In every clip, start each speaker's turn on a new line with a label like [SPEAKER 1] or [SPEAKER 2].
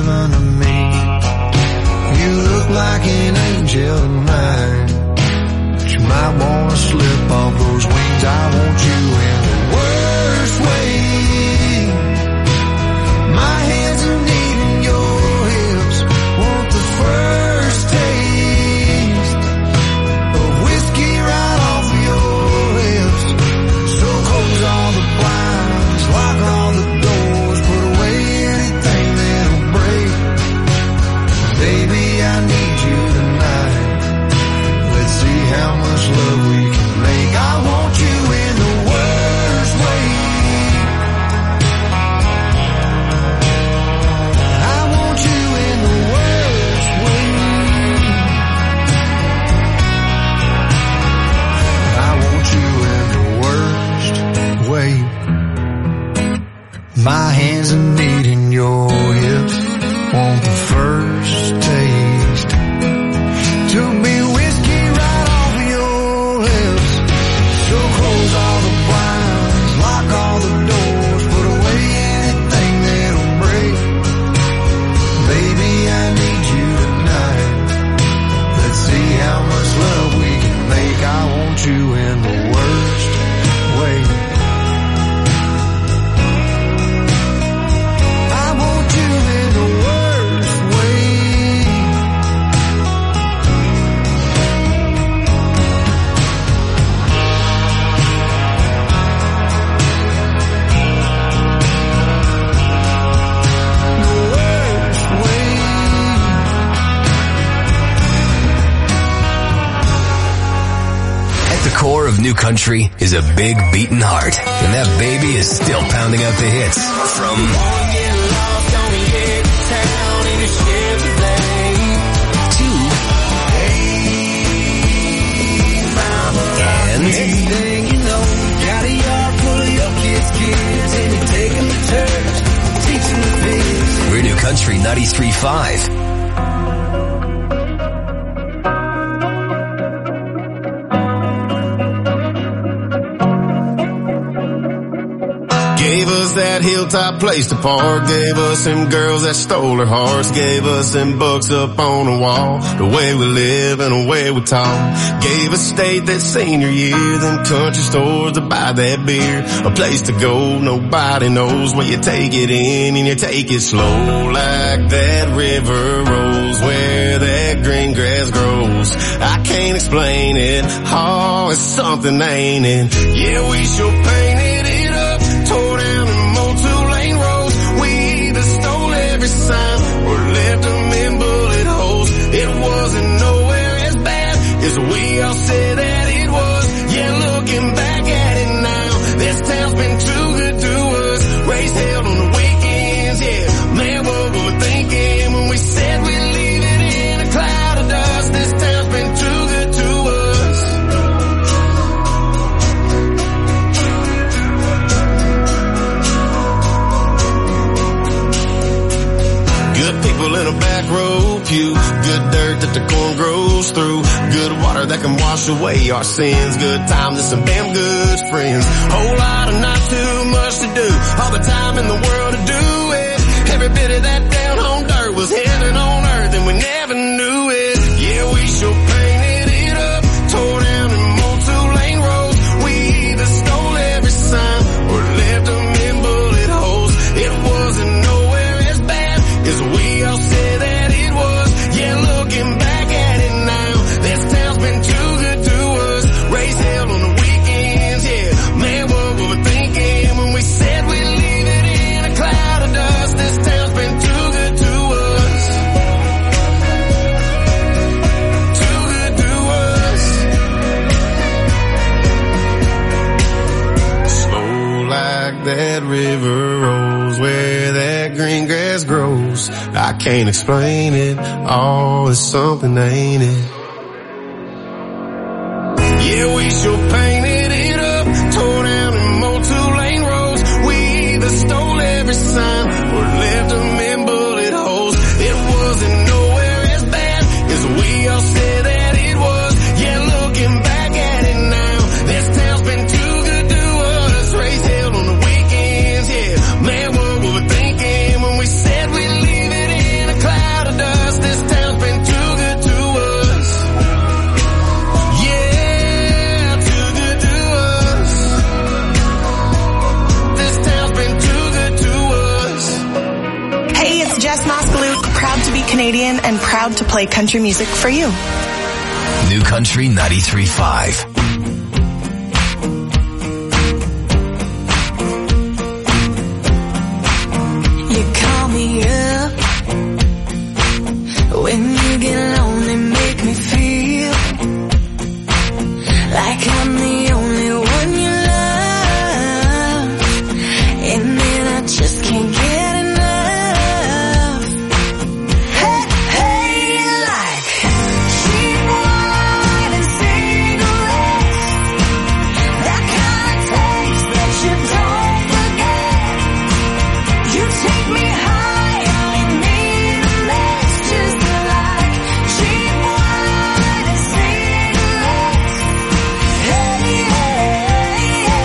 [SPEAKER 1] heaven to me. You look like an angel tonight, but you might wanna slip off those wings. I want you in the worst way. My hands are needing your hips, want the first taste of whiskey right off your lips. So close all the blinds, lock all the doors, put away anything that'll break. Baby, I need you tonight. Let's see how much love we can make. I want you in the worst way. I want you in the worst way. I want you in the worst way. My hands are needing your hips, want the first taste to be whiskey right off your lips. So close all the blinds, lock all the doors, put away anything that'll break. Baby, I need you tonight. Let's see how much love we can make. I want you in the worst way. I want you in the worst way. The worst way.
[SPEAKER 2] At the core of New Country is a big beating heart, and that baby is still pounding out the hits. From
[SPEAKER 1] Anything you know, got a yard full of your kids' and you take them to church, teach them the biz.
[SPEAKER 2] We're New Country 93.5.
[SPEAKER 3] Gave us that hilltop place to park, gave us them girls that stole our hearts, gave us them books up on the wall, the way we live and the way we talk. Gave us state that senior year, them country stores to buy that beer, a place to go nobody knows, where you take it in and you take it slow, like that river rolls where that green grass grows. I can't explain it, oh, it's something, ain't it? Yeah, we sure painted it up, tore down the two-lane roads. We either stole every sign or left them in bullet holes. It wasn't nowhere as bad as we all said that it was. Yeah, looking back at it now, this town's been too good to us. Raised hell on the weekends, yeah. Man, what we were thinking when we said we'd leave it in a cloud of dust. This town's been too good to us. Good people in a back row pew, good dirt that the corn grows through, good water that can wash away our sins, good times and some damn good friends, whole lot of not too much to do, all the time in the world to do it, every bit of that down home dirt was heaven on earth and we never knew it. Yeah, we sure painted it up, tore down them old two-lane roads. We either stole every sign or left them in bullet holes. It wasn't nowhere as bad as we all said that it was. Yeah, looking back at it now, this town's been too good to us. Raised hell on the weekends, yeah. Man, what we were thinking when we said we'd leave it in a cloud of dust. This town's been too good to us. Too good to us. Slow like that river rolls where that green grass grows. I can't explain it, oh, it's something, ain't it? Yeah, we sure painted it up, tore down them old two-lane roads. We either stole every sign or left them in bullet holes. It wasn't nowhere as bad as we all said that it was. Yeah, looking back at it now, this town's been too good to us. Raised hell on the weekends, yeah. Man, what we were thinking when we said we'd leave it in
[SPEAKER 4] proud to play country music for you.
[SPEAKER 2] New Country 93.5.
[SPEAKER 5] You call me up when you get lonely, make me feel like I'm the only one you love, and then I just can't get enough. Hey, hey, like cheap wine and cigarettes, that kind of taste that you don't forget. You take me high, I need a mess, just like cheap wine and cigarettes. Hey, yeah,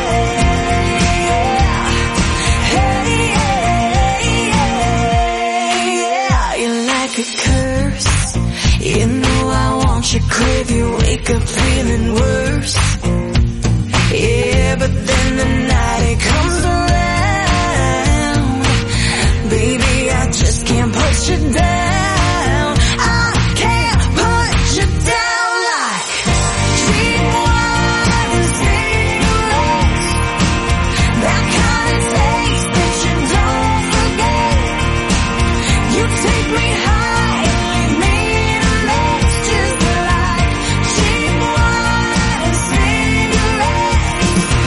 [SPEAKER 5] you're like a curse. You know I want you, crave you, wake up feeling worse. Yeah, but then the night it comes around, baby, I just can't put you down. I can't put you down like cheap wine and cigarettes, that kind of taste that you don't forget. You take me high and leave me in a mess, just like cheap wine and cigarettes.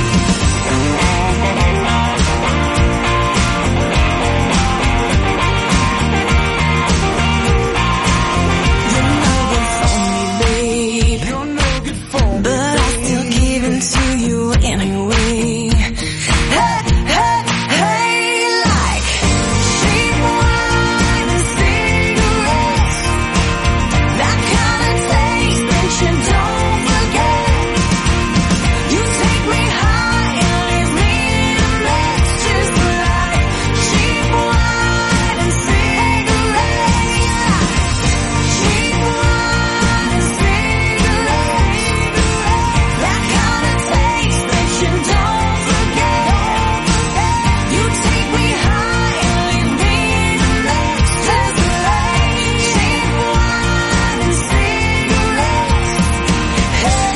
[SPEAKER 5] You're no good for me, babe. You're no good for me, but I still give in to you anyway. Hey, hey, hey, like cheap wine and cigarettes, that kind of taste that you don't forget. You take me high and leave me in a mess, just like cheap wine and cigarettes. Cheap wine and cigarettes, that kind of taste that you don't forget. You take me high and leave me in a mess, just like cheap wine and cigarettes. Hey,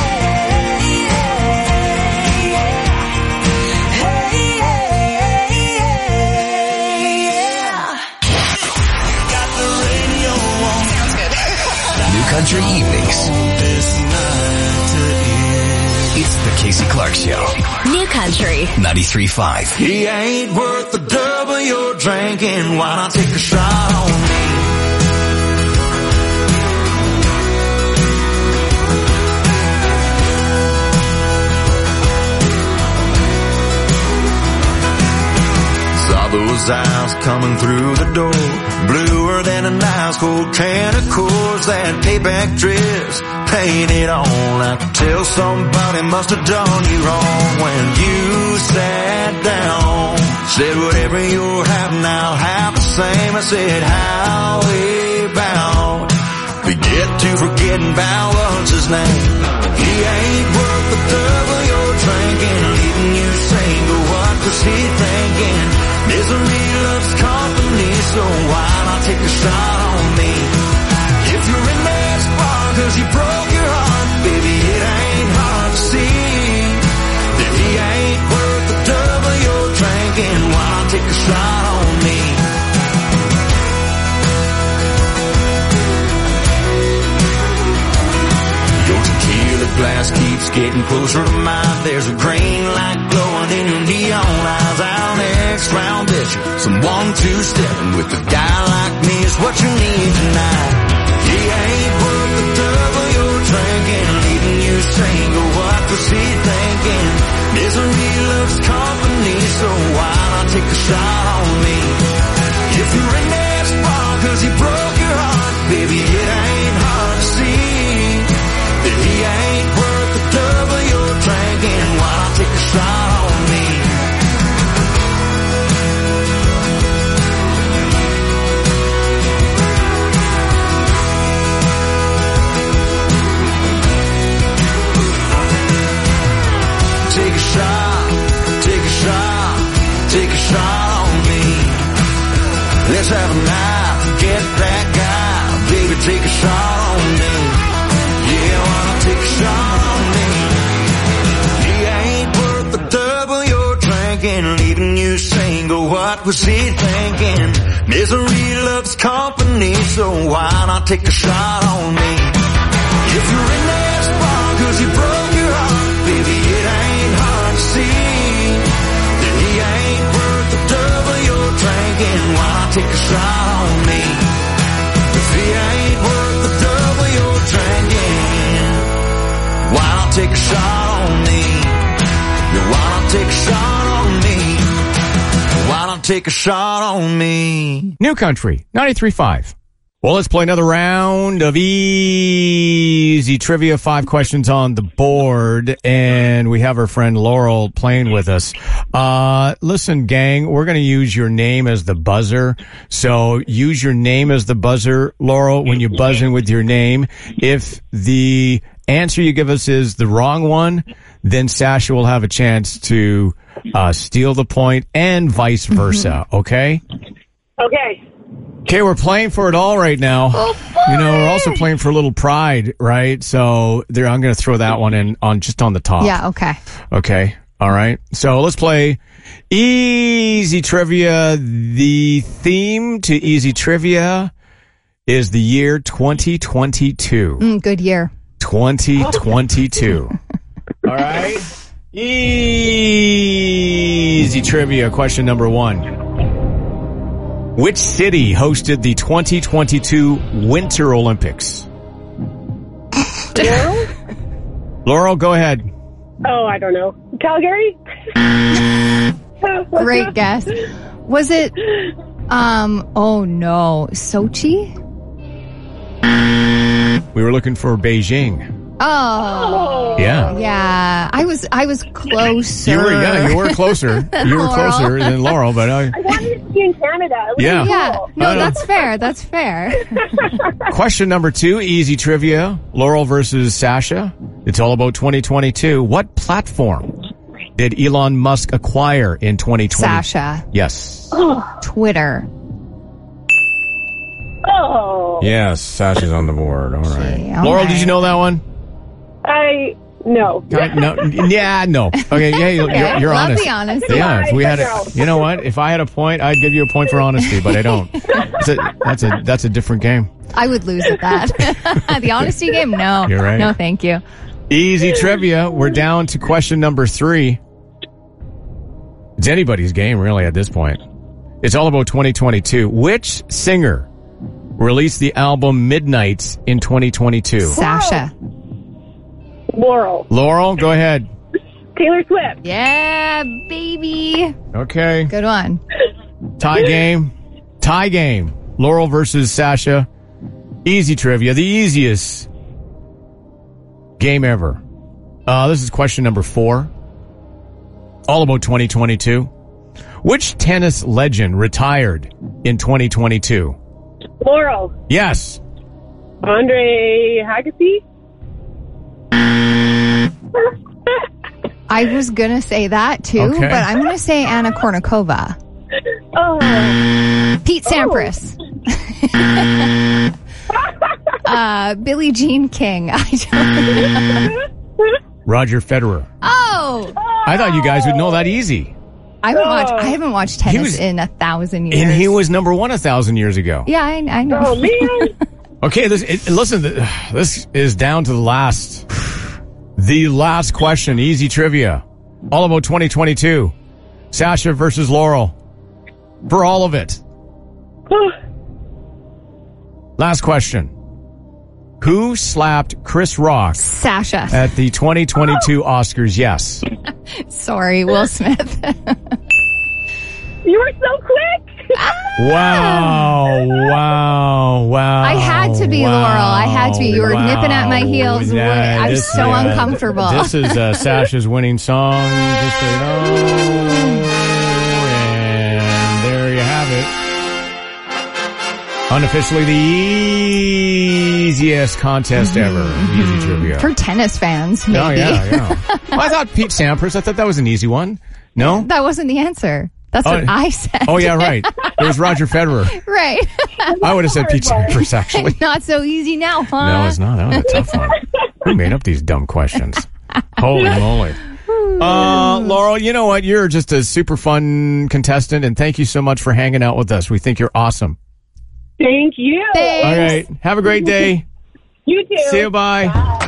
[SPEAKER 5] got the radio on.
[SPEAKER 2] New Country Evenings. It's the Casey Clark Show.
[SPEAKER 6] New Country.
[SPEAKER 2] 93.5.
[SPEAKER 7] He ain't worth the double you're drinking. Why not take a shot on me? Saw those eyes coming through the door, bluer than an ice cold can of Coors. That payback dress painted on. I could tell somebody must have done you wrong when you sat down. Said whatever you're having, I'll have the same. I said how about forget to forgetting about what's his name. He ain't worth the double you're drinking, leaving you single. What was he thinking? Misery loves company, so why not take a shot on me? If you're in that spot 'cause you broke your heart, baby, it ain't hard to see that he ain't worth the double you're drinking. Why not take a shot on me? Your tequila glass keeps getting closer to mine. There's a green light glowing in your neon eyes. Our next round, bitch, some 1-2-stepping with a guy like me is what you need tonight. He ain't worth the double you're drinking, leaving you single. What was he thinking? Misery loves company, so why not take a shot on me? If you're in that spot 'cause he broke your heart, baby, it ain't hard to see that he ain't worth the double you're drinking. Why not take a shot on me? what was he thinking? Misery loves company, so why not take a shot on me? If you're in that spot 'cause you broke your heart, baby, it ain't hard to see that he ain't worth the double you're drinking. Why not take a shot on me? If he ain't worth the double you're drinking, why not take a shot on me? Why not take a shot on me? Why not take a shot on me?
[SPEAKER 6] New Country, 93.5. Well, let's play another round of easy trivia. 5 questions on the board, and we have our friend Laurel playing with us. Listen, gang, we're going to use your name as the buzzer. So use your name as the buzzer, Laurel, when you buzz in with your name. If the answer you give us is the wrong one, then Sasha will have a chance to steal the point and vice versa, okay?
[SPEAKER 8] Okay.
[SPEAKER 6] Okay, we're playing for it all right now. You know, we're also playing for a little pride, right? So there, I'm going to throw that one in on just on the top.
[SPEAKER 9] Yeah, okay.
[SPEAKER 6] Okay, all right. So let's play Easy Trivia. The theme to Easy Trivia is the year 2022.
[SPEAKER 9] Good year.
[SPEAKER 6] 2022. All right. Easy Trivia. Question number 1. Which city hosted the 2022 Winter Olympics? Laurel, go ahead.
[SPEAKER 8] Oh, I don't know. Calgary?
[SPEAKER 9] Great guess. Was it, oh no, Sochi?
[SPEAKER 6] We were looking for Beijing.
[SPEAKER 9] Oh.
[SPEAKER 6] Yeah.
[SPEAKER 9] Yeah. I was closer.
[SPEAKER 6] You were closer. You were closer than Laurel, but
[SPEAKER 8] I wanted it to be in Canada. It was
[SPEAKER 6] Yeah.
[SPEAKER 9] Yeah.
[SPEAKER 8] cool.
[SPEAKER 9] No, that's fair. That's fair.
[SPEAKER 6] Question number 2, easy trivia. Laurel versus Sasha. It's all about 2022. What platform did Elon Musk acquire in 2020?
[SPEAKER 9] Sasha.
[SPEAKER 6] Yes.
[SPEAKER 9] Twitter.
[SPEAKER 8] Oh.
[SPEAKER 6] Yes, Sasha's on the board. All right.
[SPEAKER 9] Gee, all
[SPEAKER 6] Laurel,
[SPEAKER 9] right.
[SPEAKER 6] did you know that one?
[SPEAKER 8] No.
[SPEAKER 6] No. Yeah, no. Okay, yeah, you're
[SPEAKER 9] Love
[SPEAKER 6] honest.
[SPEAKER 9] the honesty.
[SPEAKER 6] Yeah, if we had
[SPEAKER 8] No.
[SPEAKER 6] you know what? If I had a point, I'd give you a point for honesty, but I don't. That's a different game.
[SPEAKER 9] I would lose at that. The honesty game? No.
[SPEAKER 6] You're right.
[SPEAKER 9] No, thank you.
[SPEAKER 6] Easy trivia. We're down to question number 3. It's anybody's game, really, at this point. It's all about 2022. Which singer released the album Midnights in 2022?
[SPEAKER 9] Sasha.
[SPEAKER 8] Laurel.
[SPEAKER 6] Laurel, go ahead.
[SPEAKER 8] Taylor Swift.
[SPEAKER 9] Yeah, baby.
[SPEAKER 6] Okay.
[SPEAKER 9] Good one.
[SPEAKER 6] Tie game. Laurel versus Sasha. Easy trivia. The easiest game ever. This is question number 4. All about 2022. Which tennis legend retired in 2022?
[SPEAKER 8] Laurel.
[SPEAKER 6] Yes.
[SPEAKER 8] Andre Agassi.
[SPEAKER 9] I was going to say that too,
[SPEAKER 6] Okay.
[SPEAKER 9] but I'm going to say Anna Kournikova.
[SPEAKER 8] Oh.
[SPEAKER 9] Pete Sampras. Billie Jean King. I don't know.
[SPEAKER 6] Roger Federer.
[SPEAKER 9] Oh!
[SPEAKER 6] I thought you guys would know that easy.
[SPEAKER 9] I haven't watched tennis in 1,000 years.
[SPEAKER 6] And he was number 1 1,000 years ago.
[SPEAKER 9] Yeah, I know.
[SPEAKER 8] Oh, man.
[SPEAKER 6] Okay, listen, this is down to the last question. Easy trivia. All about 2022. Sasha versus Laurel. For all of it. Last question. Who slapped Chris Rock
[SPEAKER 9] Sasha.
[SPEAKER 6] at the 2022 Oscars? Yes.
[SPEAKER 9] Sorry, Will Smith.
[SPEAKER 8] You were so quick.
[SPEAKER 6] Wow.
[SPEAKER 9] I had to be, Laurel. I had to be. You were nipping at my heels. I was so uncomfortable.
[SPEAKER 6] This is Sasha's winning song. Just so you know. And there you have it. Unofficially the easiest contest ever. Easy trivia.
[SPEAKER 9] For tennis fans, maybe.
[SPEAKER 6] Oh, yeah. Well, I thought Pete Sampras. I thought that was an easy one. No?
[SPEAKER 9] That wasn't the answer. That's what I said.
[SPEAKER 6] Oh, yeah, right. It was Roger Federer.
[SPEAKER 9] Right.
[SPEAKER 6] I would have said Pete Sampras, actually.
[SPEAKER 9] Not so easy now, huh?
[SPEAKER 6] No, it's not. That was a tough one. Who made up these dumb questions? Holy moly. Laurel, you know what? You're just a super fun contestant, and thank you so much for hanging out with us. We think you're awesome.
[SPEAKER 8] Thank you.
[SPEAKER 9] Thanks.
[SPEAKER 6] All right. Have a great day.
[SPEAKER 8] You too.
[SPEAKER 6] See you. Bye.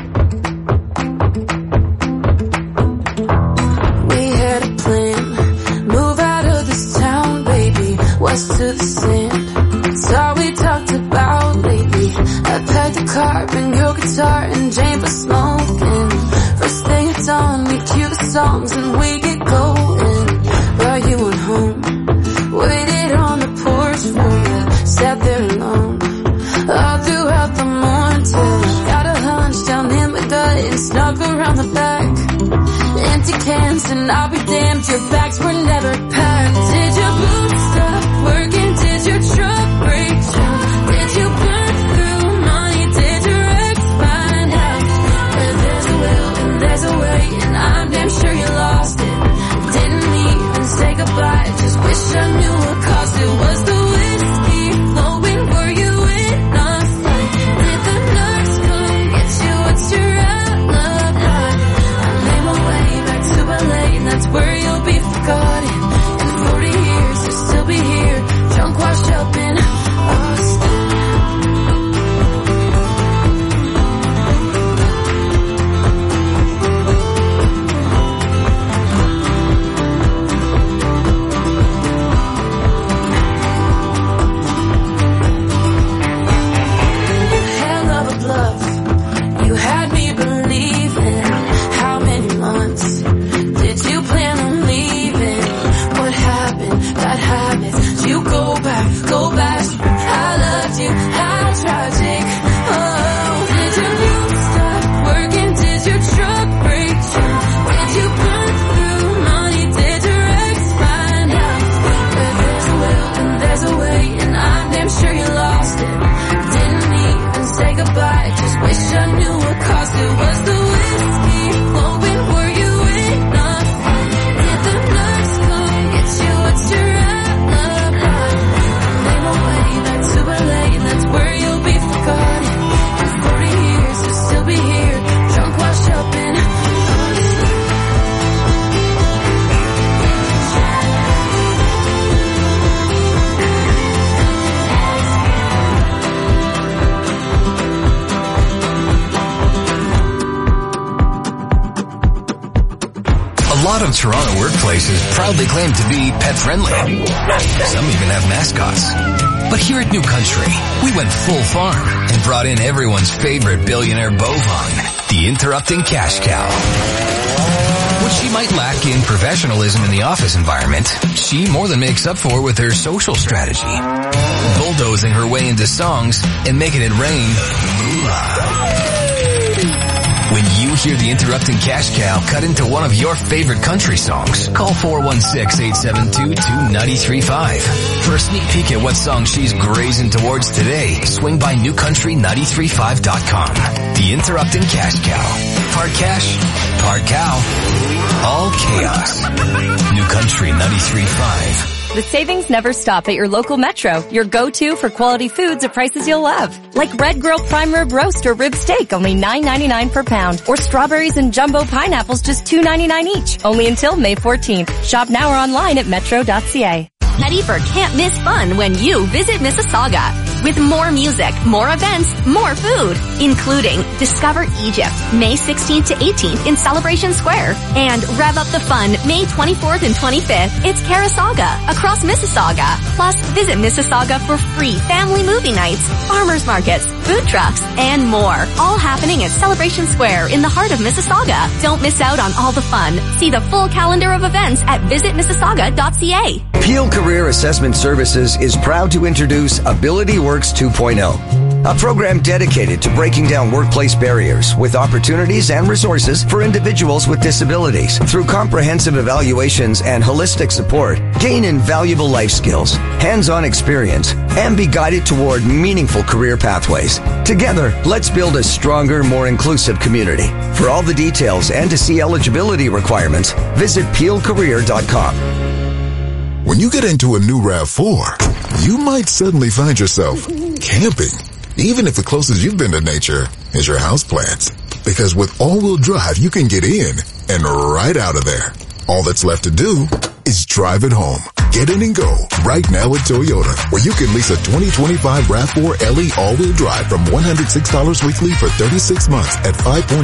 [SPEAKER 5] We had a plan. Move out of this town, baby. West to the sand. It's all we talked about lately. I packed the car, bring your guitar, and Jane for smoking. First thing it's on, we cue the songs and we get going. While you went home, waited on the porch for you, sat there alone. All throughout the morning till I got a hunch down in my gut and snuck around the back. Empty cans and I'll be damned, your bags were never packed. Did your boots stop working? Did your truck break down? Did you burn through money? Did your ex find out? But there's a will and there's a way, and I'm damn sure you lost it. Didn't even say goodbye, just wish I knew what caused it. Was the whiskey flowing? Were you in a fight? Did the nurse come get you? What's your alibi? I made my way back to LA, and that's where you'll be forgotten. In 40 years, you'll still be here, drunk, washed up in Austin. Hell of a bluff, you had me believing. How many months did you plan on leaving? What happened? Bad habits. Did you go back, go back? I loved you, how tragic. Oh, did your boots stop working? Did your truck break down? Did you burn through money? Did your ex find out? But there's a will and there's a way, and I'm damn sure you lost it. Didn't even say goodbye, just wish I knew what caused it. Was the whiskey flowing? Were you in a fight? Did the nurse come get you? What's your alibi? I made my way back to LA, and that's where you'll be forgotten. In 40 years, you'll still be here, drunk, washed up in Austin.
[SPEAKER 2] A lot of Toronto workplaces proudly claim to be pet-friendly. Some even have mascots. But here at New Country, we went full farm and brought in everyone's favorite billionaire bovine, the interrupting cash cow. What she might lack in professionalism in the office environment, she more than makes up for with her social strategy. Bulldozing her way into songs and making it rain moolah. When you hear the interrupting cash cow cut into one of your favorite country songs, call 416-872-2935. For a sneak peek at what song she's grazing towards today, swing by newcountry935.com. The interrupting cash cow. Part cash, part cow, all chaos. New Country 93.5.
[SPEAKER 10] The savings never stop at your local Metro, your go-to for quality foods at prices you'll love. Like Red Grill Prime Rib Roast or Rib Steak, only $9.99 per pound. Or strawberries and jumbo pineapples, just $2.99 each. Only until May 14th. Shop now or online at metro.ca.
[SPEAKER 11] Ready for can't miss fun when you visit Mississauga. With more music, more events, more food, including Discover Egypt, May 16th to 18th in Celebration Square. And Rev Up the Fun, May 24th and 25th. It's Carasaga across Mississauga. Plus, visit Mississauga for free family movie nights, farmers markets, food trucks, and more. All happening at Celebration Square in the heart of Mississauga. Don't miss out on all the fun. See the full calendar of events at visitmississauga.ca.
[SPEAKER 12] Peel Career Assessment Services is proud to introduce Ability Works 2.0, a program dedicated to breaking down workplace barriers with opportunities and resources for individuals with disabilities. Through comprehensive evaluations and holistic support, gain invaluable life skills, hands-on experience, and be guided toward meaningful career pathways. Together, let's build a stronger, more inclusive community. For all the details and to see eligibility requirements, visit peelcareer.com.
[SPEAKER 13] When you get into a new RAV4, you might suddenly find yourself camping, even if the closest you've been to nature is your houseplants. Because with all-wheel drive, you can get in and right out of there. All that's left to do is drive it home. Get in and go right now at Toyota, where you can lease a 2025 RAV4 LE all-wheel drive from $106 weekly for 36 months at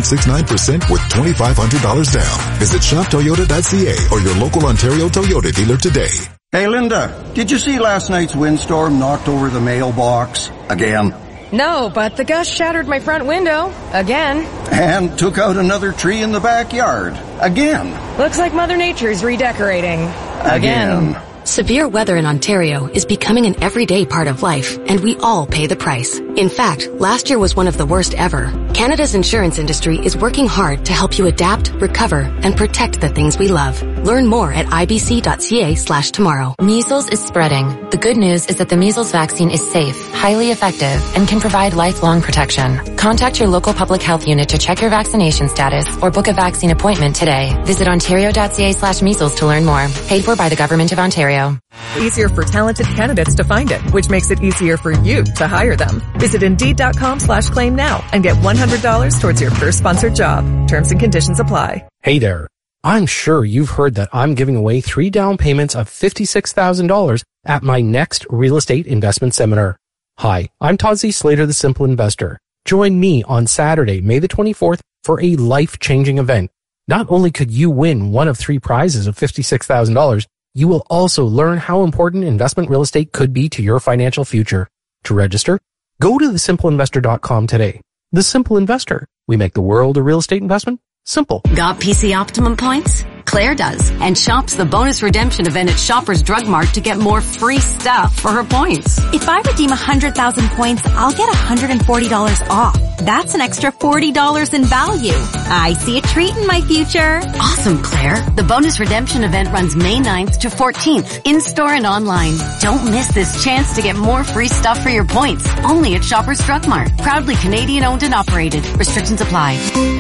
[SPEAKER 13] 5.69% with $2,500 down. Visit shoptoyota.ca or your local Ontario Toyota dealer today.
[SPEAKER 14] Hey, Linda, did you see last night's windstorm knocked over the mailbox again?
[SPEAKER 15] No, but the gust shattered my front window again.
[SPEAKER 14] And took out another tree in the backyard again.
[SPEAKER 15] Looks like Mother Nature's redecorating again.
[SPEAKER 16] Severe weather in Ontario is becoming an everyday part of life, and we all pay the price. In fact, last year was one of the worst ever. Canada's insurance industry is working hard to help you adapt, recover, and protect the things we love. Learn more at ibc.ca/tomorrow.
[SPEAKER 17] Measles is spreading. The good news is that the measles vaccine is safe, highly effective, and can provide lifelong protection. Contact your local public health unit to check your vaccination status or book a vaccine appointment today. Visit ontario.ca/measles to learn more. Paid for by the Government of Ontario.
[SPEAKER 15] Easier for talented candidates to find it, which makes it easier for you to hire them. Visit Indeed.com/claim now and get $100 towards your first sponsored job. Terms and conditions apply.
[SPEAKER 18] Hey there. I'm sure you've heard that I'm giving away 3 down payments of $56,000 at my next real estate investment seminar. Hi, I'm Todd Z. Slater, the Simple Investor. Join me on Saturday, May the 24th for a life-changing event. Not only could you win one of 3 prizes of $56,000, you will also learn how important investment real estate could be to your financial future. To register, go to thesimpleinvestor.com today. The Simple Investor. We make the world a real estate investment simple.
[SPEAKER 19] Got PC Optimum points? Claire does, and shops the bonus redemption event at Shoppers Drug Mart to get more free stuff for her points.
[SPEAKER 20] If I redeem 100,000 points, I'll get $140 off. That's an extra $40 in value. I see a treat in my future.
[SPEAKER 19] Awesome, Claire. The bonus redemption event runs May 9th to 14th, in-store and online. Don't miss this chance to get more free stuff for your points. Only at Shoppers Drug Mart. Proudly Canadian owned and operated. Restrictions apply.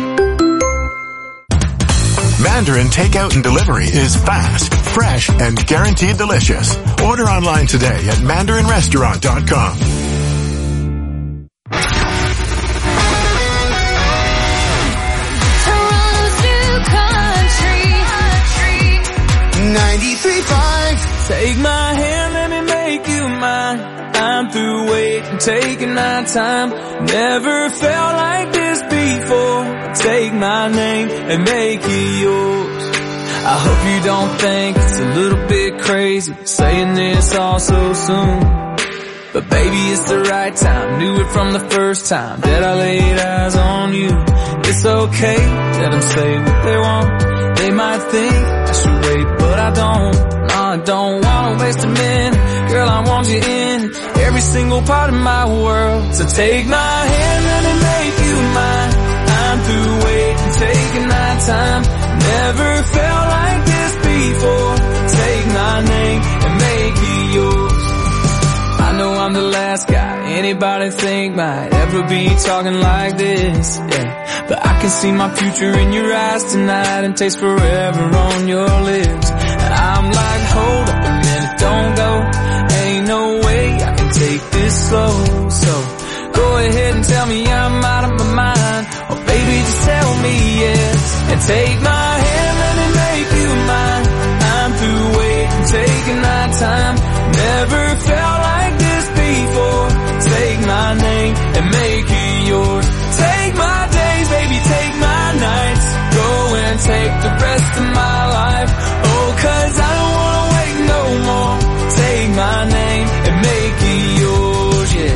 [SPEAKER 21] Mandarin takeout and delivery is fast, fresh, and guaranteed delicious. Order online today at mandarinrestaurant.com.
[SPEAKER 5] Toronto's new country.
[SPEAKER 1] 93.5.
[SPEAKER 22] Take my hand, let me make you mine. I'm through waiting, taking my time. Never felt like this before. Take my name and make it yours. I hope you don't think it's a little bit crazy saying this all so soon. But baby, it's the right time. Knew it from the first time that I laid eyes on you. It's okay, let them say what they want. They might think I should wait, but I don't. No, I don't wanna waste a minute. Girl, I want you in every single part of my world. So take my hand, let me make you mine. I'm through waiting, taking my time. Never felt like this before. Take my name and make it yours. I know I'm the last guy anybody think might ever be talking like this, yeah. But I can see my future in your eyes tonight and taste forever on your lips. And I'm like, hold up a minute, don't go. Ain't no way I can take this slow. So go ahead and tell me I'm out of my mind. Oh baby, just tell me yes. And take my hand, let me make you mine. I'm through waiting, taking my time. Never felt like this before. Take my name and make it yours. Take my days, baby, take my nights. Go and take the rest of my life. Oh, 'cause I don't wanna wait no more. Take my name and make it yours, yeah.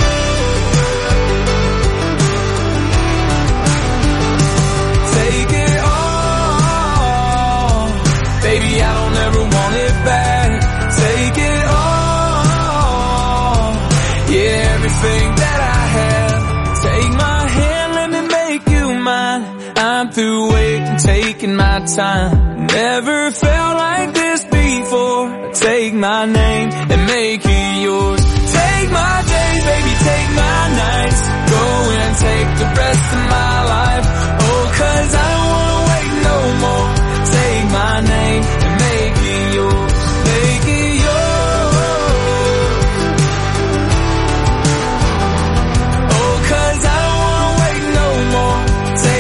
[SPEAKER 22] Take it all. Baby, I don't ever want it back. Take it all. Yeah, everything that I have. Take my hand, let me make you mine. I'm through waiting, taking my time. Never felt like this before. Take my name and make it yours. Take my days, baby, take my nights. Go and take the rest of my life. Oh, 'cause I don't wanna wait no more. Take my name and make it yours. Make it yours. Oh, 'cause I don't wanna wait no more. Take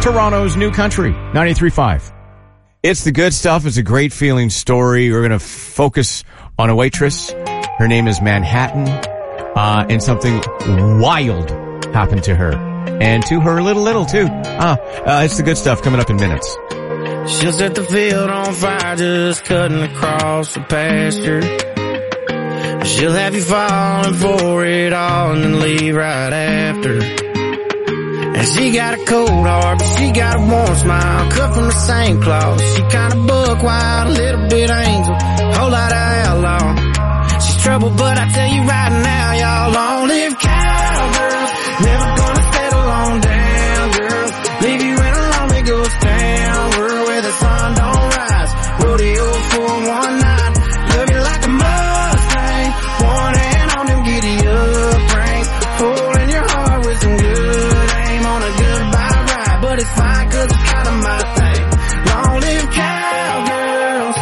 [SPEAKER 6] Toronto's New Country, 93.5. It's the good stuff. It's a great feeling story. We're going to focus on a waitress. Her name is Manhattan, and something wild happened to her. And to her little too. It's the good stuff coming up in minutes.
[SPEAKER 3] She'll set the field on fire just cutting across the pasture. She'll have you falling for it all and then leave right after. And she got a cold heart, but she got a warm smile, cut from the same cloth. She kinda buck wild, a little bit angel, whole lot of outlaw. She's trouble, but I tell you right now, y'all, long live cowgirls. Never gonna settle on down, girls. Leave you in a lonely ghost town, world where the sun don't rise. Rodeo for one night, love you like a Mustang. One hand on them giddy up reins, holding your heart with some good aim on a goodbye ride. But it's fine 'cause it's kinda my thing. Long live cowgirls.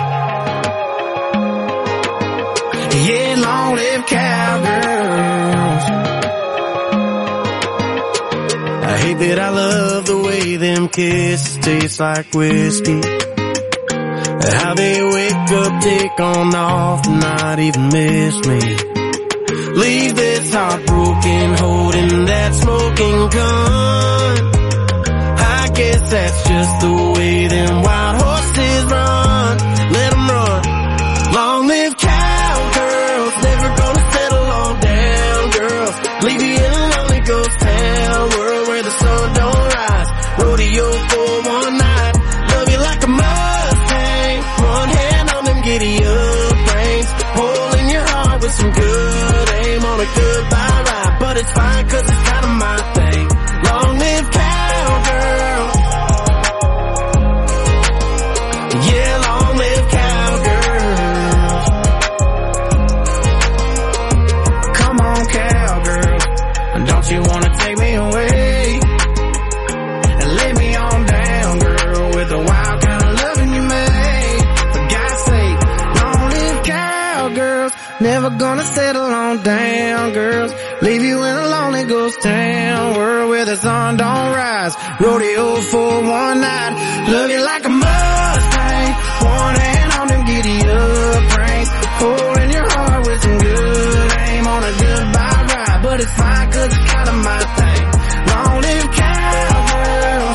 [SPEAKER 3] Yeah, long live cowgirls. I hate that I love the way them kisses taste like whiskey. How they wake up, take on off, and not even miss me. Leave this heart broken, holding that smoking gun. I guess that's just the way them wild horses run. Let them run. Long live cowgirls, never gonna settle on down, girls. Leave you in a lonely ghost town, world where the sun don't rise. Rodeo for one night, love you like a Mustang. One hand on them giddy up reins, holding your heart with some good aim on a goodbye ride. But it's fine 'cause it's kinda my thing. Long live cowgirls. Yeah, long live cowgirls. Come on, cowgirl, don't you wanna take me away and lay me on down, girl, with the wild kind of loving you made. For God's sake, long live cowgirls. Never gonna settle on down, girls. Leave you in a lonely ghost town, world where the sun don't rise. Rodeo for one night, love you like a Mustang. One hand on them giddy up reins, holding your heart with some good aim on a goodbye ride. But it's fine 'cause it's kinda my thing. Long live cowgirls.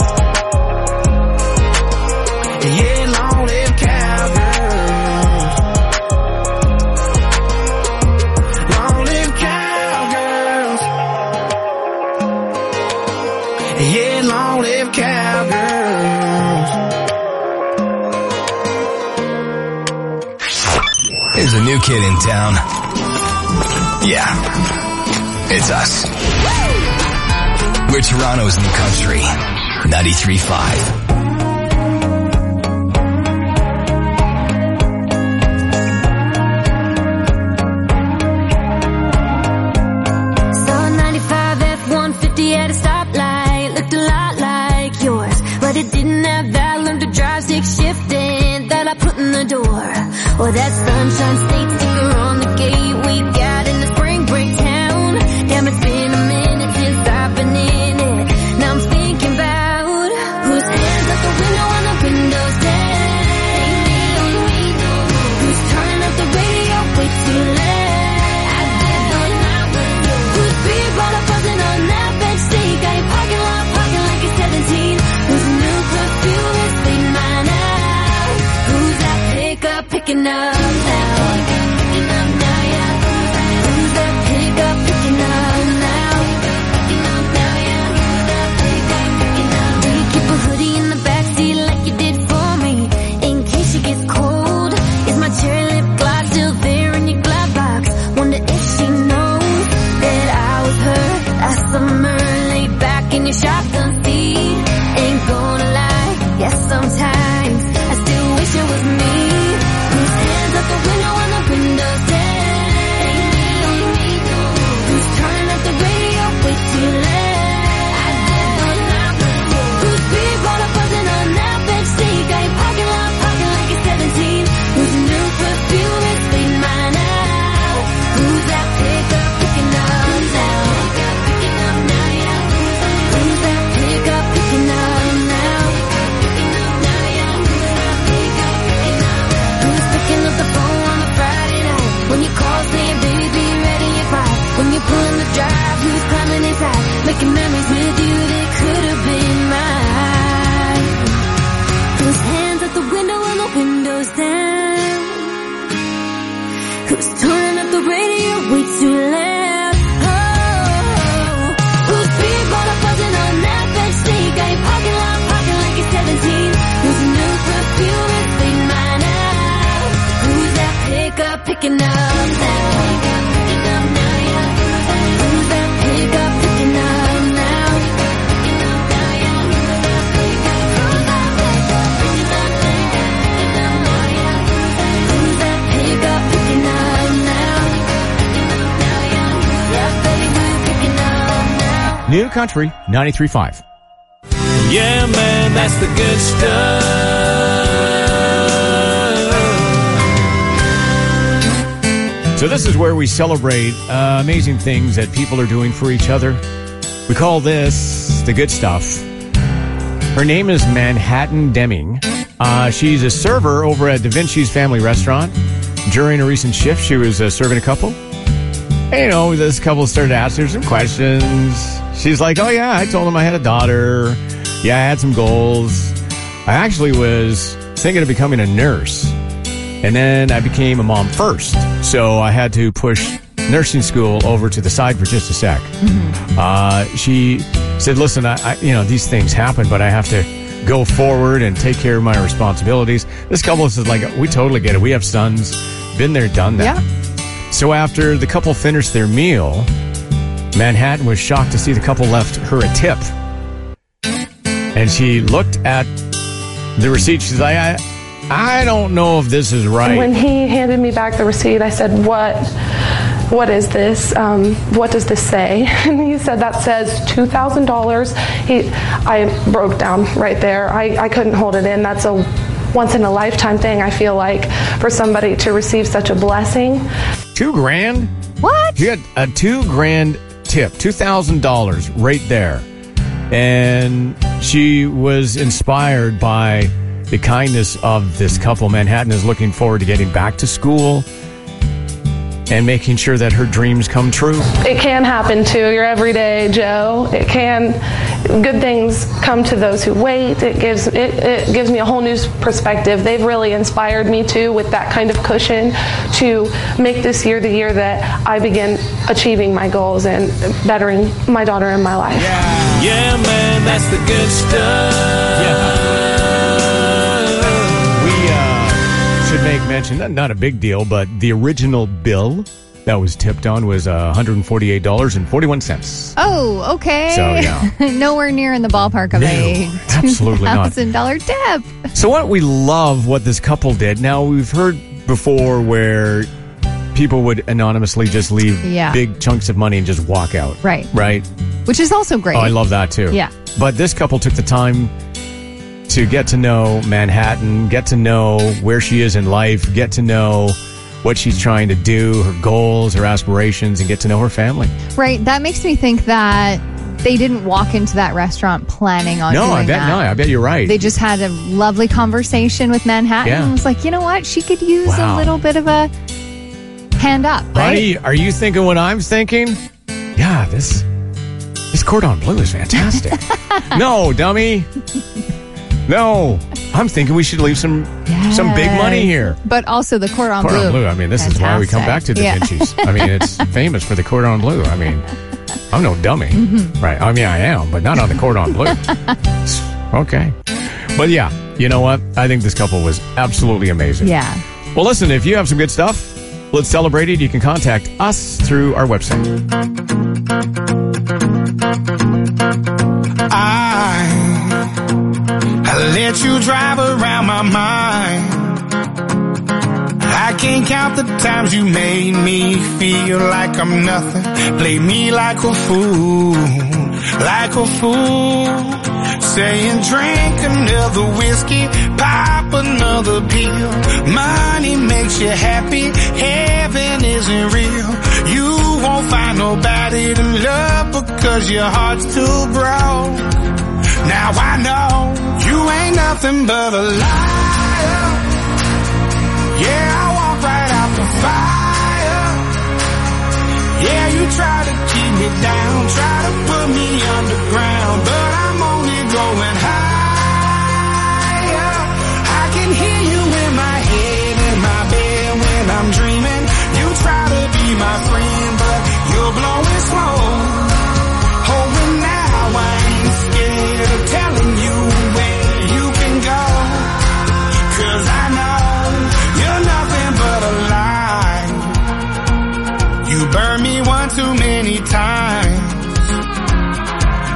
[SPEAKER 3] Yeah, long live cowgirls. Long live cowgirls. Yeah, long live cowgirls.
[SPEAKER 2] There's a new kid in town. Yeah, it's us. We're Toronto's New Country, 93.5.
[SPEAKER 5] Saw 95 F-150 at a stoplight, looked a lot like yours, but it didn't have that learn to drive stick shifting that I put in the door. Or that Sunshine State sticker on the gate we got in the spring break town. Damn, it's been a minute since I've been in it. Now I'm thinking about whose hands out the window on the windows down. Who's turning up the radio way too loud. I did the night with you. Whose beer bottle buzzing on that bench seat. Got your parking lot parking like you're 17. Whose new perfume is bleeding mine out. Who's that pickup picking up now? Picking up now, yeah. Who's that pickup picking up now? Picking up now, yeah. Who's that pickup picking up? Do you keep a hoodie in the backseat like you did for me, in case it gets cold? Is my cherry lip gloss still there in your glove box? Wonder if she knows that I was her last summer, laid back in your shotgun seat. Ain't gonna lie, yes, sometimes I still wish it was me. Whose hands out the window on the windows down. Who's turning up the radio way too loud. I did the night with you. Whose beer bottle buzzing on that bench seat. Got your parking lot parking like you're 17. Whose new perfume is bleeding mine out. Who's that pickup picking up now? Picking up now, yeah. Who's that pickup making memories with you that could have been mine. Whose hands at the window and the windows down? Who's turning up the radio way too loud? Oh, whose people are buzzing on that backstreet? Got your parking lot parking like you're 17. Whose new perfume is fake mine out? Who's that pickup picking up? That pickup picking up now, yeah. Who's that pickup picking up now? Picking up now, yeah. Who's that pickup picking up now, yeah. Who's that pickup picking up now? Picking up now, yeah. Yeah, baby, who's picking up now?
[SPEAKER 6] New Country 93.5.
[SPEAKER 22] Yeah, man, that's the good stuff.
[SPEAKER 6] So this is where we celebrate amazing things that people are doing for each other. We call this the good stuff. Her name is Manhattan Deming. She's a server over at Da Vinci's Family Restaurant. During a recent shift, she was serving a couple. And, you know, this couple started asking her some questions. She's like, oh, yeah, I told them I had a daughter. Yeah, I had some goals. I actually was thinking of becoming a nurse. And then I became a mom first. So I had to push nursing school over to the side for just a sec. Mm-hmm. She said, listen, I these things happen, but I have to go forward and take care of my responsibilities. This couple says, like, we totally get it. We have sons. Been there, done that. Yeah. So after the couple finished their meal, Manhattan was shocked to see the couple left her a tip. And she looked at the receipt. She's like, I don't know if this is right.
[SPEAKER 4] When he handed me back the receipt, I said, what is this? What does this say? And he said, that says $2,000. I broke down right there. I couldn't hold it in. That's a once-in-a-lifetime thing, I feel like, for somebody to receive such a blessing.
[SPEAKER 6] $2,000?
[SPEAKER 9] What?
[SPEAKER 6] She got a $2,000 tip, $2,000 right there. And she was inspired by the kindness of this couple. Manhattan is looking forward to getting back to school and making sure that her dreams come true.
[SPEAKER 4] It can happen to your everyday Joe. It can. Good things come to those who wait. It gives me a whole new perspective. They've really inspired me too, with that kind of cushion, to make this year the year that I begin achieving my goals and bettering my daughter and my life.
[SPEAKER 22] Yeah, man, that's the good stuff.
[SPEAKER 6] Should make mention, not a big deal, but the original bill that was tipped on was $148.41.
[SPEAKER 9] Oh, okay.
[SPEAKER 6] So, yeah.
[SPEAKER 9] Nowhere near in the ballpark of a $2,000 tip.
[SPEAKER 6] So what we love what this couple did. Now, we've heard before where people would anonymously just leave big chunks of money and just walk out.
[SPEAKER 9] Right.
[SPEAKER 6] Right?
[SPEAKER 9] Which is also great.
[SPEAKER 6] Oh, I love that too.
[SPEAKER 9] Yeah.
[SPEAKER 6] But this couple took the time to get to know Manhattan, get to know where she is in life, get to know what she's trying to do, her goals, her aspirations, and get to know her family.
[SPEAKER 9] Right. That makes me think that they didn't walk into that restaurant planning on doing that.
[SPEAKER 6] I bet you're right.
[SPEAKER 9] They just had a lovely conversation with Manhattan and was like, you know what? She could use a little bit of a hand up, right?
[SPEAKER 6] Buddy, are you thinking what I'm thinking? Yeah, this cordon bleu is fantastic. No, dummy. No, I'm thinking we should leave some big money here.
[SPEAKER 9] But also the cordon
[SPEAKER 6] bleu. I mean, this is why we come back to Da Vinci's. I mean, it's famous for the cordon bleu. I mean, I'm no dummy. Mm-hmm. Right. I mean, I am, but not on the cordon bleu. Okay. But yeah, you know what? I think this couple was absolutely amazing.
[SPEAKER 9] Yeah.
[SPEAKER 6] Well, listen, if you have some good stuff, let's celebrate it. You can contact us through our website.
[SPEAKER 7] I let you drive around my mind. I can't count the times you made me feel like I'm nothing. Play me like a fool. Saying drink another whiskey, pop another pill. Money makes you happy, heaven isn't real. You won't find nobody to love because your heart's too broke. Now I know you ain't nothing but a liar. Yeah, I walk right out the fire. Yeah, you try to keep me down, try to put me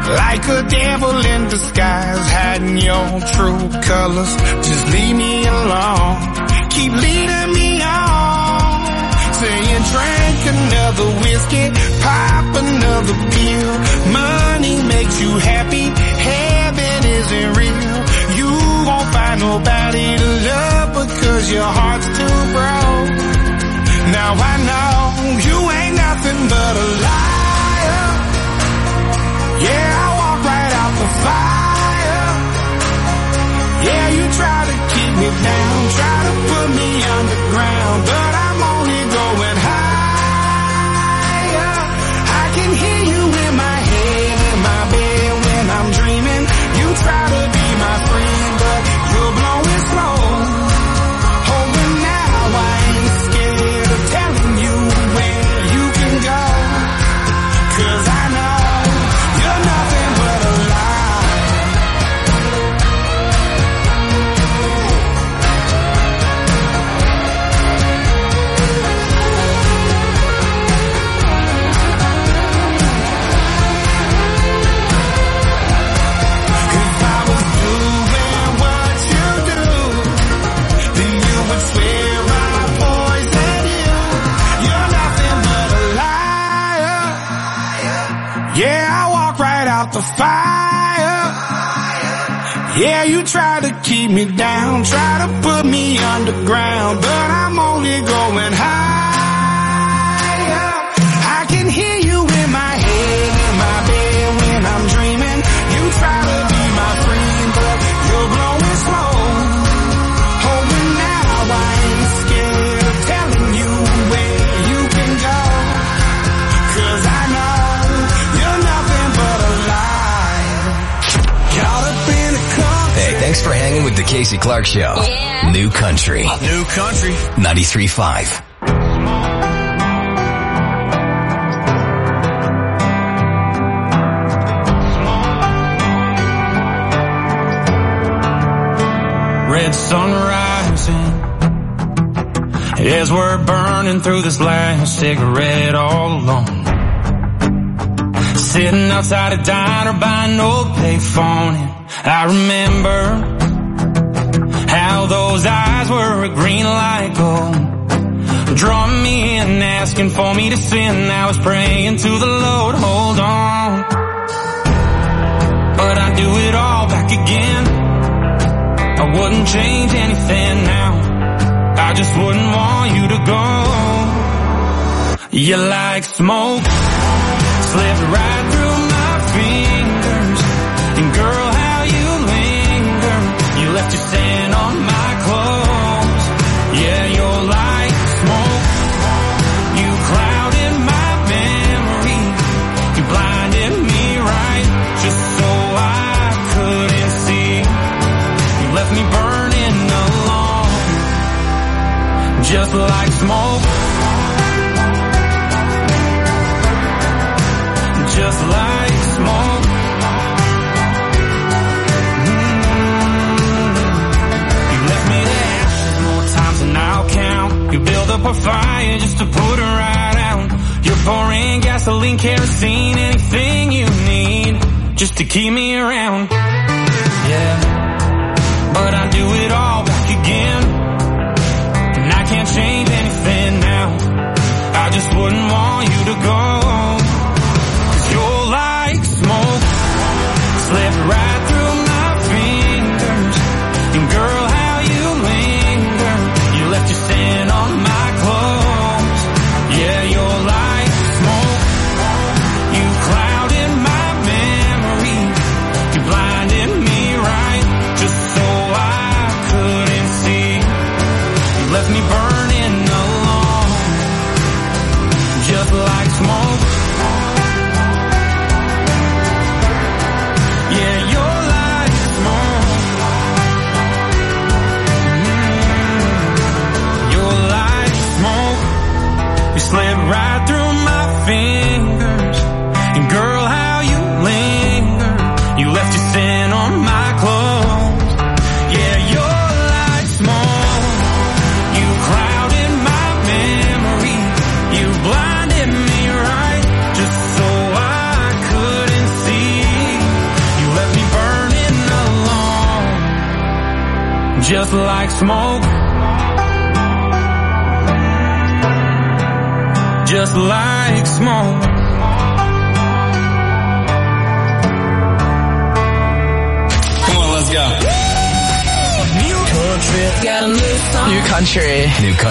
[SPEAKER 7] like a devil in disguise, hiding your true colors. Just leave me alone. Keep leading me on. Saying drink another whiskey, pop another pill. Money makes you happy, heaven isn't real. You won't find nobody to love because your heart's too broke. Now I know you ain't nothing but a liar. Yeah, I walk right out the fire. Yeah, you try to keep me down, try to put me underground, but I'm only going higher. I can hear you in my head, in my bed when I'm dreaming. You try to be my friend, but you're blowing smoke. Oh, but now I ain't scared of telling you where you can go, 'cause I know you're nothing but a lie. If I was doing what you do, then you would swear I poisoned you. You're nothing but a liar. Yeah, I walk right out the fire. Yeah, you try to keep me down, try to put me underground, but I'm only going higher. I can hear you in my head, in my bed when I'm dreaming. You try to be my friend, but you're blowing smoke. Oh, but now I ain't scared of telling you where you can go, 'cause I know you're nothing but a lie. Caught up in a cup.
[SPEAKER 2] Hey, thanks for hanging with the Casey Clark Show.
[SPEAKER 7] Yeah.
[SPEAKER 2] New Country.
[SPEAKER 7] New Country.
[SPEAKER 2] 93.5.
[SPEAKER 22] Red sun rising as we're burning through this last cigarette all alone. Sitting outside a diner by no payphone, and I remember how those eyes were a green light gold, drawing me in, asking for me to sin. I was praying to the Lord, hold on, but I do it all back again. I wouldn't change anything now, I just wouldn't want you to go. You're like smoke, slipped right through my fingers, and girl, how you linger. You left your scent on my clothes. Yeah, you're like smoke, you clouded my memory, you blinded me right, just so I couldn't see. You left me burning alone, just like smoke, just like smoke. You left me to ashes more times than I'll count. You build up a fire just to put her right out. You're pouring gasoline, kerosene, anything you need, just to keep me around. Yeah, but I do it all back again, and I can't change anything now. I just wouldn't want you to go. You're like smoke, slipped right through my fingers, and girl, how you linger. You left your scent on my clothes. Yeah, you're like smoke, you clouded my memory, you blinded me right, just so I couldn't see. You left me burning alone, just like smoke. just like smoke. Just like smoke. Come on, let's go.
[SPEAKER 2] New Country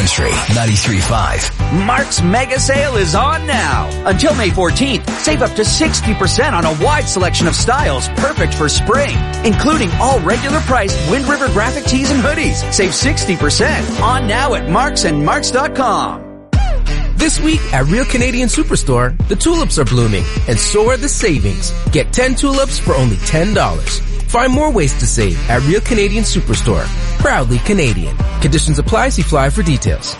[SPEAKER 2] 93.5.
[SPEAKER 8] Mark's Mega Sale is on now. Until May 14th, save up to 60% on a wide selection of styles perfect for spring, including all regular priced Wind River graphic tees and hoodies. Save 60% on now at marksandmarks.com.
[SPEAKER 10] This week at Real Canadian Superstore, the tulips are blooming, and so are the savings. Get 10 tulips for only $10. Find more ways to save at Real Canadian Superstore. Proudly Canadian. Conditions apply. See flyer for details.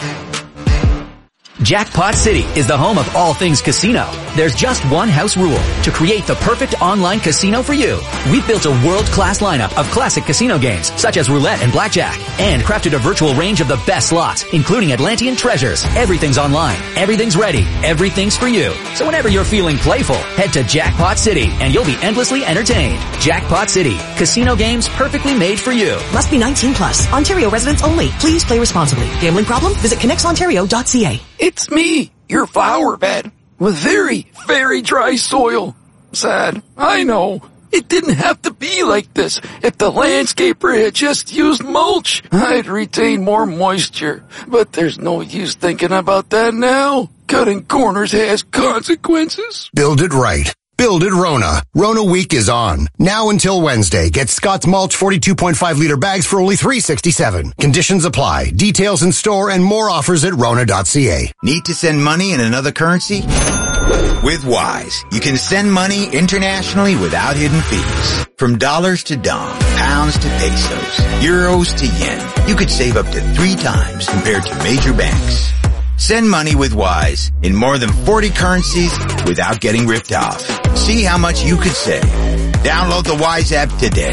[SPEAKER 8] Jackpot City is the home of all things casino. There's just one house rule: to create the perfect online casino for you. We've built a world-class lineup of classic casino games, such as roulette and blackjack, and crafted a virtual range of the best slots, including Atlantean Treasures. Everything's online, everything's ready, everything's for you. So whenever you're feeling playful, head to Jackpot City, and you'll be endlessly entertained. Jackpot City, casino games perfectly made for you.
[SPEAKER 23] Must be 19 plus. Ontario residents only. Please play responsibly. Gambling problem? Visit connexontario.ca.
[SPEAKER 24] It's me, your flower bed, with very, very dry soil. Sad, I know. It didn't have to be like this. If the landscaper had just used mulch, I'd retain more moisture. But there's no use thinking about that now. Cutting corners has consequences.
[SPEAKER 25] Build it right. Build it Rona. Rona Week is on. Now until Wednesday. Get Scott's Mulch 42.5-liter bags for only $3.67. Conditions apply. Details in store and more offers at Rona.ca.
[SPEAKER 26] Need to send money in another currency? With Wise, you can send money internationally without hidden fees. From dollars to dong, pounds to pesos, euros to yen. You could save up to 3 times compared to major banks. Send money with Wise in more than 40 currencies without getting ripped off. See how much you could save. Download the Wise app today.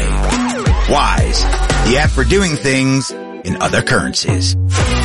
[SPEAKER 26] Wise, the app for doing things in other currencies.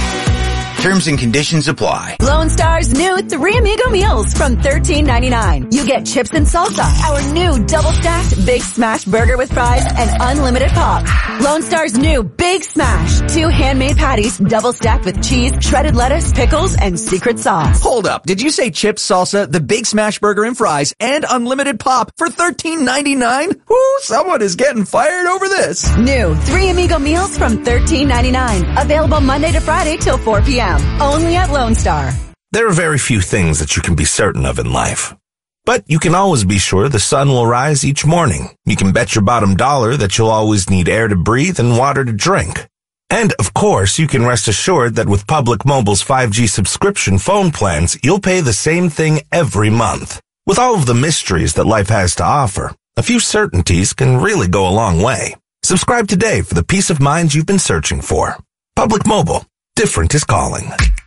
[SPEAKER 26] Terms and conditions apply.
[SPEAKER 20] Lone Star's new 3 Amigo meals from $13.99. You get chips and salsa, our new double-stacked Big Smash burger with fries and unlimited pop. Lone Star's new Big Smash, 2 handmade patties, double-stacked with cheese, shredded lettuce, pickles, and secret sauce.
[SPEAKER 8] Hold up. Did you say chips, salsa, the Big Smash burger and fries, and unlimited pop for $13.99? Woo, someone is getting fired over this.
[SPEAKER 20] New 3 Amigo meals from $13.99. Available Monday to Friday till 4 p.m. Only at Lone Star.
[SPEAKER 27] There are very few things that you can be certain of in life. But you can always be sure the sun will rise each morning. You can bet your bottom dollar that you'll always need air to breathe and water to drink. And, of course, you can rest assured that with Public Mobile's 5G subscription phone plans, you'll pay the same thing every month. With all of the mysteries that life has to offer, a few certainties can really go a long way. Subscribe today for the peace of mind you've been searching for. Public Mobile. Different is calling.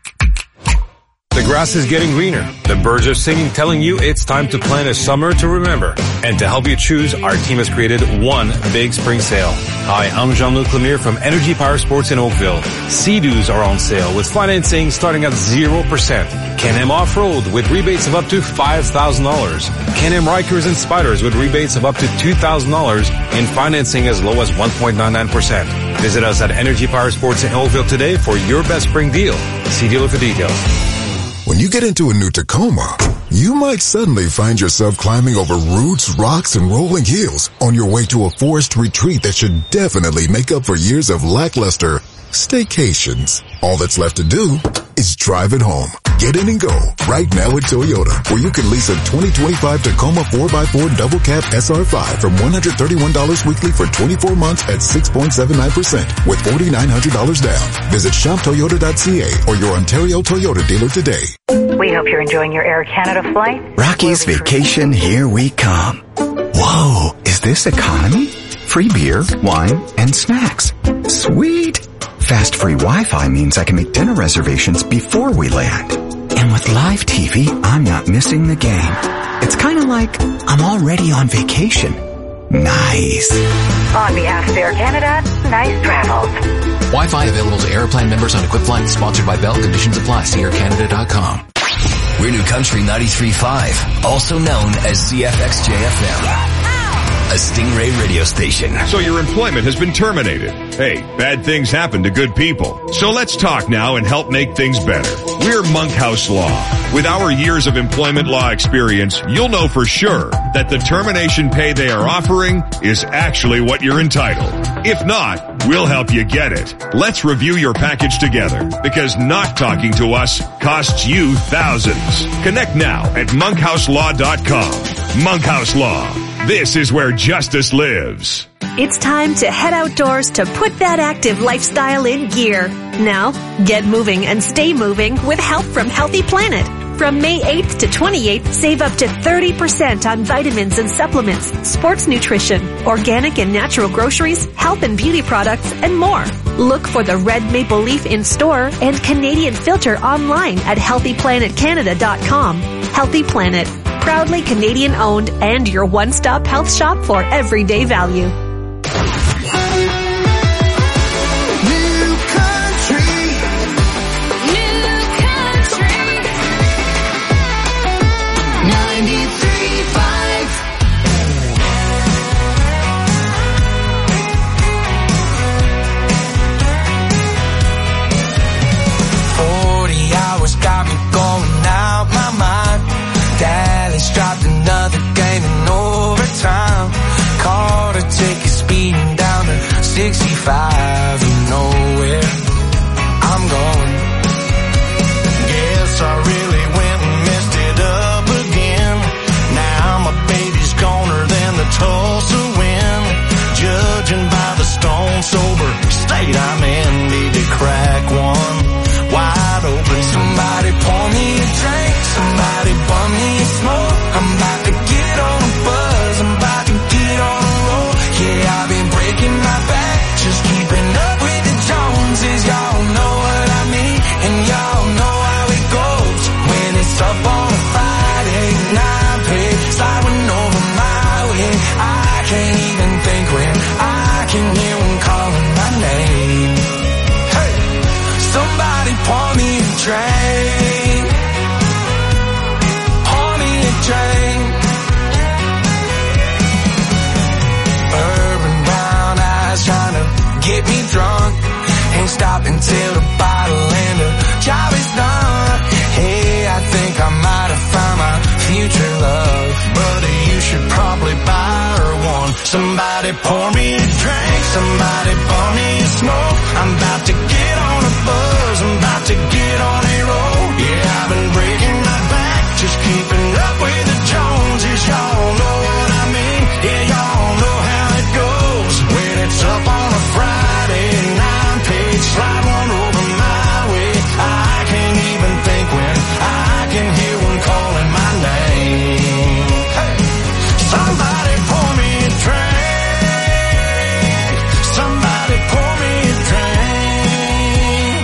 [SPEAKER 28] The grass is getting greener. The birds are singing, telling you it's time to plan a summer to remember. And to help you choose, our team has created one big spring sale. Hi, I'm Jean-Luc Lemire from Energy Power Sports in Oakville. Sea-Doos are on sale with financing starting at 0%. Can-Am Off-Road with rebates of up to $5,000. Can-Am Rikers and Spiders with rebates of up to $2,000 and financing as low as 1.99%. Visit us at Energy Power Sports in Oakville today for your best spring deal. See dealer for details.
[SPEAKER 13] When you get into a new Tacoma, you might suddenly find yourself climbing over roots, rocks, and rolling hills on your way to a forest retreat that should definitely make up for years of lackluster staycations. All that's left to do is drive it home. Get in and go right now at Toyota, where you can lease a 2025 Tacoma 4x4 double cab SR5 from $131 weekly for 24 months at 6.79% with $4,900 down. Visit shoptoyota.ca or your Ontario Toyota dealer today.
[SPEAKER 29] We hope you're enjoying your Air Canada flight.
[SPEAKER 30] Rocky's Vacation, here we come. Whoa, is this economy? Free beer, wine, and snacks. Sweet. Fast free Wi-Fi means I can make dinner reservations before we land. And with live TV, I'm not missing the game. It's kind of like I'm already on vacation. Nice.
[SPEAKER 29] On behalf of Air Canada, nice travels.
[SPEAKER 2] Wi-Fi available to Airplan members on equipped flights. Sponsored by Bell. Conditions apply. See aircanada.com. We're New Country 93.5, also known as CFXJ-FM. A a Stingray radio station.
[SPEAKER 1] So your employment has been terminated. Hey, bad things happen to good people. So let's talk now and help make things better. We're Monkhouse Law. With our years of employment law experience, you'll know for sure that the termination pay they are offering is actually what you're entitled. If not, we'll help you get it. Let's review your package together, because not talking to us costs you thousands. Connect now at monkhouselaw.com. Monkhouse Law. This is where justice lives.
[SPEAKER 11] It's time to head outdoors to put that active lifestyle in gear. Now, get moving and stay moving with help from Healthy Planet. From May 8th to 28th, save up to 30% on vitamins and supplements, sports nutrition, organic and natural groceries, health and beauty products, and more. Look for the red maple leaf in store and Canadian filter online at healthyplanetcanada.com. Healthy Planet, proudly Canadian owned and your one-stop health shop for everyday value.
[SPEAKER 22] Got me going out my mind. Dallas dropped another game in overtime. Caught a ticket speeding down to 65 and nowhere I'm going. Guess I really went and messed it up again. Now my baby's goner than the Tulsa wind. Judging by the stone sober state I'm in, need to crack one wide open. Somebody pour me a drink, somebody bum me a smoke. I'm about to get on a buzz, I'm about to get on a roll. Yeah, I've been breaking my back, just keeping up with the Joneses. Y'all know what I mean, and y'all know how it goes. When it's up on a Friday night, pay sliding over my way. I can't even think when I can hear one calling my name. Hey, somebody pour me a drink, pour me a drink. Urban brown eyes trying to get me drunk. Ain't stopping till the bottle and the job is done. Hey, I think I might have found my future love, buddy, you should probably buy her one. Somebody pour me a drink, somebody pour me a smoke. I'm about to get on a buzz, I'm about to get on a roll. Yeah, I've been breaking my back, just keeping up with the Joneses. Y'all know what I mean, yeah, y'all know how it goes. When it's up on a Friday night, page slide one over my way. I can't even think when I can hear one calling my name. Hey, somebody pour me a drink, somebody pour me a drink.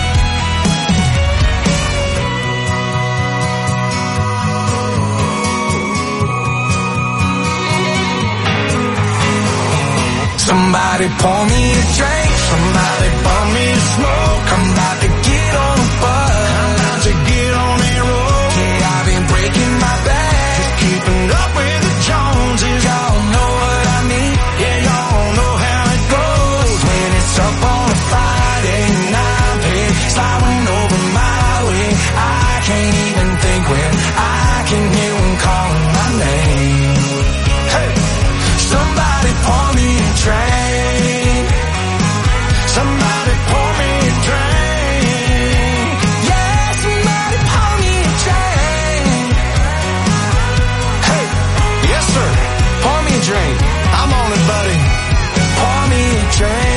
[SPEAKER 22] Somebody pour me a drink, somebody pour me a smoke. I'm about to get on a buzz, I'm about to get on a roll. Yeah, I've been breaking my back, just keeping up with the Joneses. Y'all know what I mean, yeah, y'all know how it goes. When it's up on a Friday night, pay sliding over my way. I can't even think when I can hear one calling my name. Hey, somebody pour me a drink, somebody pour me a drink. Yeah, somebody pour me a drink. Hey, yes sir, pour me a drink. I'm on it, buddy. Pour me a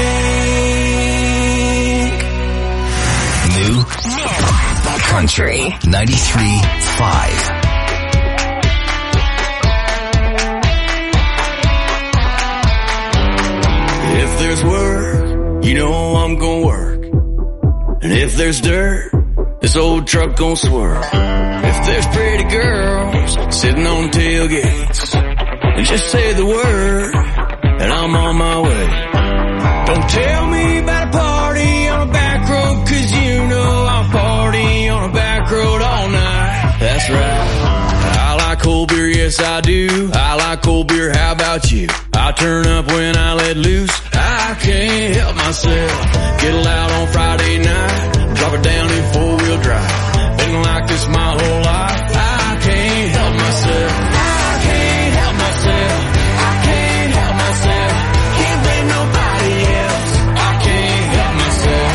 [SPEAKER 22] drink.
[SPEAKER 2] New Country 93.5.
[SPEAKER 3] If there's work, you know I'm gonna work. And if there's dirt, this old truck gonna swerve. If there's pretty girls sitting on tailgates, and just say the word, and I'm on my way. Don't tell me about a party on a back road, 'cause you know I'll party on a back road all night. That's right, I like
[SPEAKER 22] cold beer, yes I do. I like cold beer, how about you? I turn up when I let loose. I can't help myself. Get loud on Friday night. Drop it down in four-wheel drive. Been like this my whole life. I can't help myself. I can't help myself. I can't help myself. Can't blame nobody else. I can't help myself.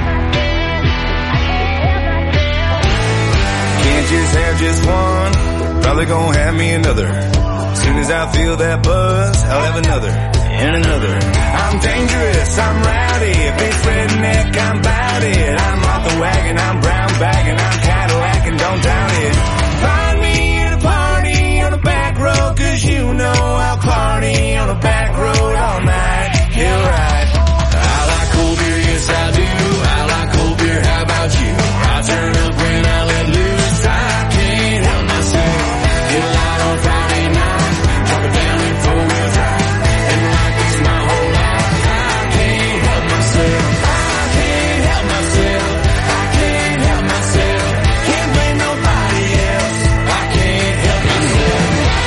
[SPEAKER 4] Can't just have just one. Probably gonna have me another. As soon as I feel that buzz, I'll have another and another. I'm dangerous, I'm rowdy. If it's redneck, I'm bout it. I'm off the wagon, I'm brown bagging, I'm Cadillac and don't doubt it. Find me at a party on the back road, 'cause you know I'll party on the back road all night. Hell right.
[SPEAKER 22] I like cold beer, yes I do. I like cold beer, how about you? I turn up when I let loose. I can't help myself. Get loud on Friday night. Drop it down in four-wheel drive. And like this my whole life. I can't help myself. I can't help myself. I can't help myself. Can't blame nobody else. I can't help myself.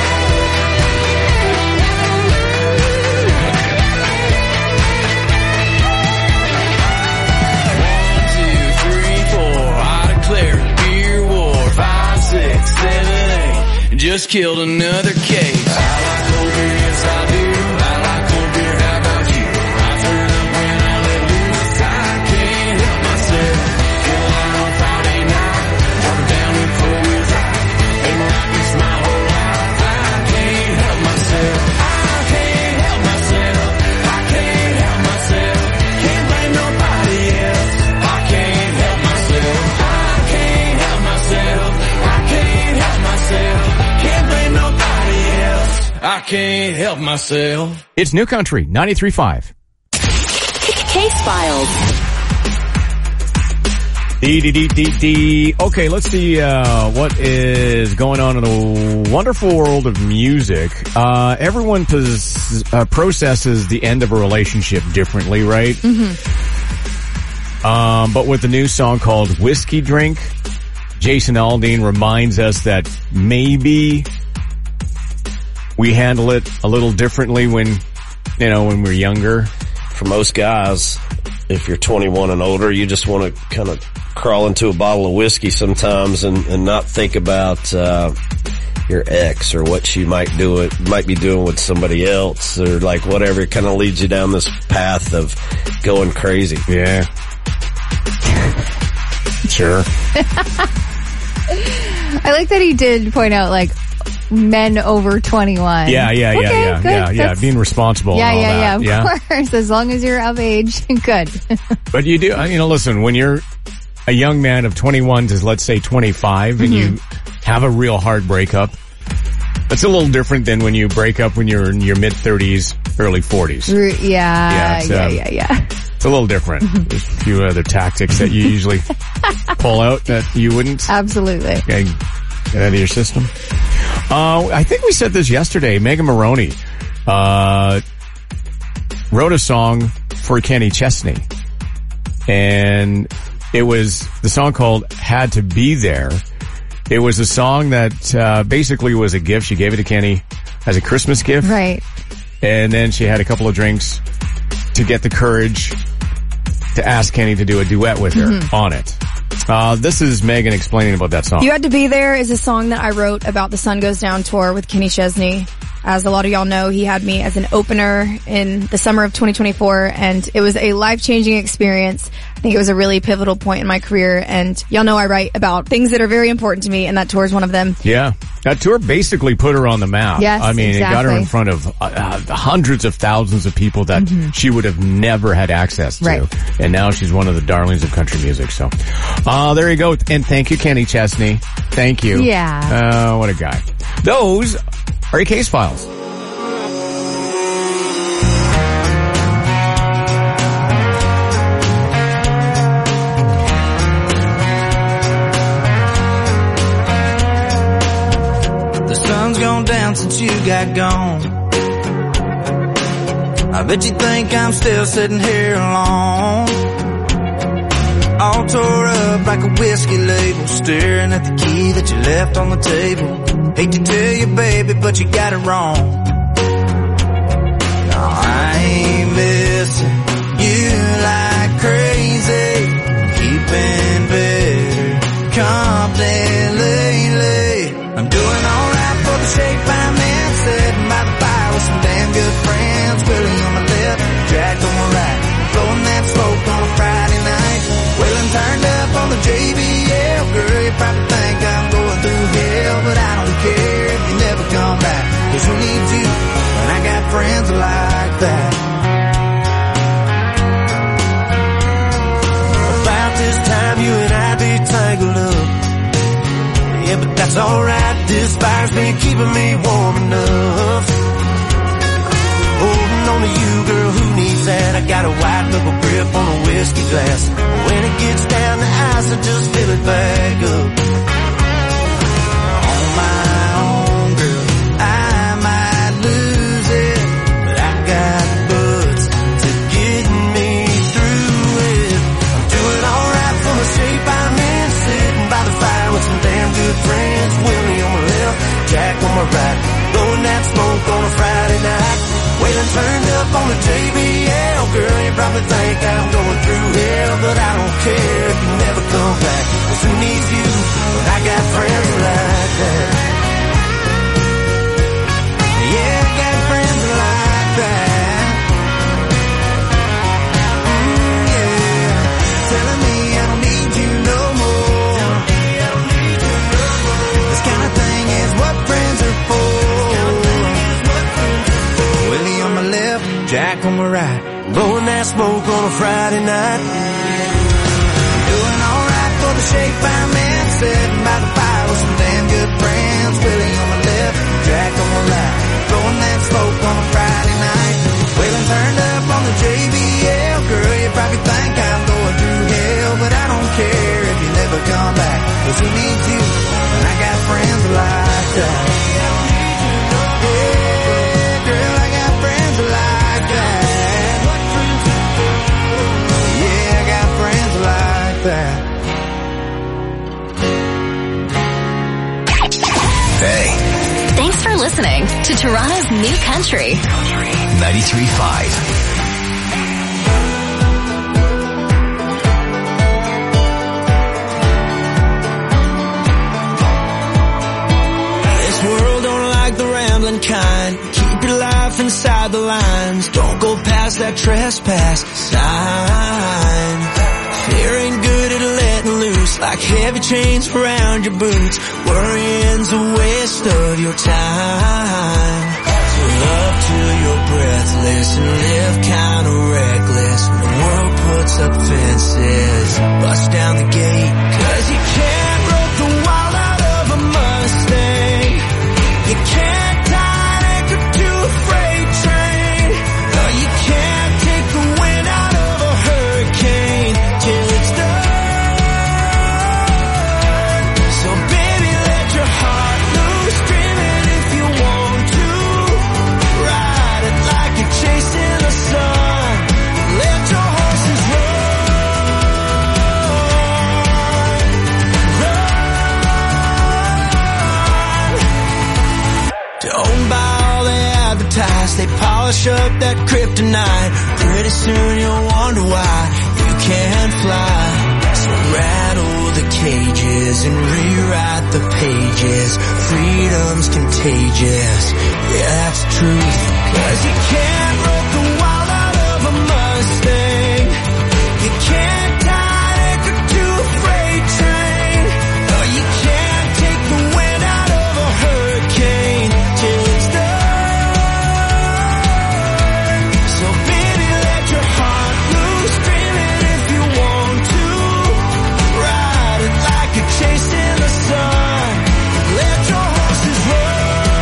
[SPEAKER 22] 1, 2, 3, 4. I declare beer war. 5, 6, 7, 8. Just killed another case. I like cold beer, yes I do. I like cold beer, how about you? I turn up when I let loose. I can't help myself. Get loud on Friday night. Drop it down in four-wheel drive. Been like this my whole life. I can't help myself. I can't help myself. I can't help myself. Can't blame nobody else. I can't help myself. I can't help myself. I can't help myself. Can't blame nobody else. I can't help myself.
[SPEAKER 6] It's New Country 93.5.
[SPEAKER 20] Case Files.
[SPEAKER 6] Okay, let's see what is going on in the wonderful world of music. Everyone processes the end of a relationship differently, right?
[SPEAKER 9] Mm-hmm.
[SPEAKER 6] But with the new song called Whiskey Drink, Jason Aldean reminds us that maybe we handle it a little differently when we're younger.
[SPEAKER 5] For most guys, if you're 21 and older, you just want to kind of crawl into a bottle of whiskey sometimes and not think about your ex or what she might be doing with somebody else or like whatever. It kind of leads you down this path of going crazy.
[SPEAKER 6] Yeah. Sure.
[SPEAKER 9] I like that he did point out, like, men over 21.
[SPEAKER 6] Yeah. Being responsible.
[SPEAKER 9] Yeah,
[SPEAKER 6] and all that.
[SPEAKER 9] Of course. As long as you're of age, good.
[SPEAKER 6] But you do, listen, when you're a young man of 21 to, let's say, 25 and you have a real hard breakup, it's a little different than when you break up when you're in your mid-30s, early 40s.
[SPEAKER 9] Yeah.
[SPEAKER 6] It's a little different. There's a few other tactics that you usually pull out that you wouldn't.
[SPEAKER 9] Absolutely.
[SPEAKER 6] Okay, get out of your system. I think we said this yesterday. Megan Maroney wrote a song for Kenny Chesney. And it was the song called Had to Be There. It was a song that basically was a gift. She gave it to Kenny as a Christmas gift.
[SPEAKER 9] Right.
[SPEAKER 6] And then she had a couple of drinks to get the courage to ask Kenny to do a duet with her on it. This is Megan explaining about that song.
[SPEAKER 12] You Had to Be There is a song that I wrote about the Sun Goes Down tour with Kenny Chesney. As a lot of y'all know, he had me as an opener in the summer of 2024, and it was a life-changing experience. I think it was a really pivotal point in my career, and y'all know I write about things that are very important to me, and that tour is one of them.
[SPEAKER 6] Yeah. That tour basically put her on the map.
[SPEAKER 12] Yes,
[SPEAKER 6] I mean,
[SPEAKER 12] exactly.
[SPEAKER 6] It got her in front of hundreds of thousands of people that she would have never had access to.
[SPEAKER 12] Right.
[SPEAKER 6] And now she's one of the darlings of country music. So, there you go. And thank you, Kenny Chesney. Thank you.
[SPEAKER 9] Yeah.
[SPEAKER 6] What a guy. Those are your case files.
[SPEAKER 22] The sun's gone down since you got gone. I bet you think I'm still sitting here alone, all tore up like a whiskey label, staring at the key that you left on the table.
[SPEAKER 4] Hate to tell you, baby, but you got it wrong. No, I ain't missing you like crazy. Keeping better company lately. I'm doing alright for the shape I'm in. Sitting by the fire with some damn good friends. Willie on my left, Jack on my right. Blowing that smoke on a Friday night. Wailing turned up on the JBL. Girl, you probably think I'm going through hell, but I don't care if you never come back. Cause who needs you when I got friends like that? About this time you and I be tangled up. Yeah, but that's alright. This fire's been keeping me warm enough. Holding on to you, girl, who needs that? I got a white knuckle grip on a whiskey glass. When it gets down to ice, I just fill it back up. On my own, girl, I might lose it, but I got butts to get me through it. I'm doing alright for the shape I'm in. Sitting by the fire with some damn good friends. Willie on my left, Jack on my right. Blowing that smoke on a Friday night. Waiting turned up on the JBL. Girl, you probably think I'm going through hell, but I don't care if you never come back. Cause who needs you when I got friends like that? Yeah, I got friends like that. Yeah, telling me I don't need you no more. This kind of thing is what friends are for. Willie on my left, Jack on my right. Blowing that smoke on a Friday night. Doing alright for the shape I'm in. Sitting by the fire with some damn good friends. Willie on my left, Jack on my right. Blowing that smoke on a Friday night. Wailing turned up on the JBL. Girl, you probably think I'm going through hell, but I don't care if you never come back. Cause who needs you when I got friends like that?
[SPEAKER 2] Hey.
[SPEAKER 7] Thanks for listening to Toronto's New Country.
[SPEAKER 2] 93.5.
[SPEAKER 22] This world don't like the rambling kind. Keep your life inside the lines. Don't go past that trespass sign. Fear ain't good at letting loose, like heavy chains around your boots. Worrying's a waste of your time. So love till you're breathless and live kinda reckless. When the world puts up fences, bust down the gate. Cause you can't rope the wild out of a Mustang. You can't tie an anchor to a freight train. No, you can't take the wind out of a hurricane till it's done. So baby, let your heart loose, dream it if you want to. Ride it like you're chasing the sun. Let your horses run. Don't buy all they advertise. They polish up that kryptonite. Pretty soon you'll wonder why you can't fly. So rattle the cages and rewrite the pages. Freedom's contagious. Yeah, that's the truth. Cause you can't rope the wild out of a Mustang. You can't tie an anchor to a freight train. No, you can't take the wind out of a hurricane till it's done. So baby, let your heart loose, dream it if you want to. Ride it like you're chasing the sun. Let your horses run.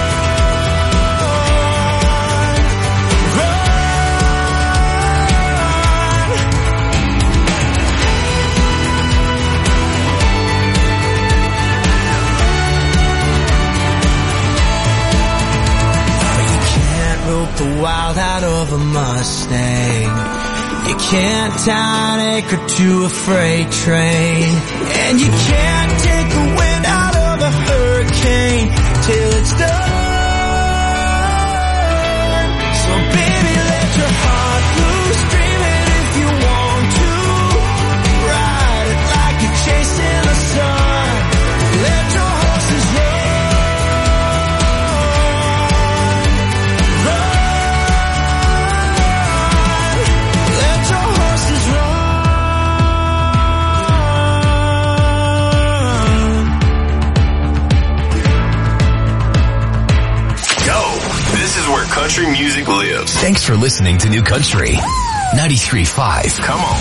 [SPEAKER 22] The wild out of a Mustang. You can't tie an anchor to a freight train. And you can't take the wind out of a hurricane
[SPEAKER 3] till it's done. So baby, let your heart loose, dream it if you want to. Ride it like you're chasing the sun. Let your horses run. Let your horses run.
[SPEAKER 2] Go. This is where country music lives. Thanks for listening to New Country 93.5. Come on.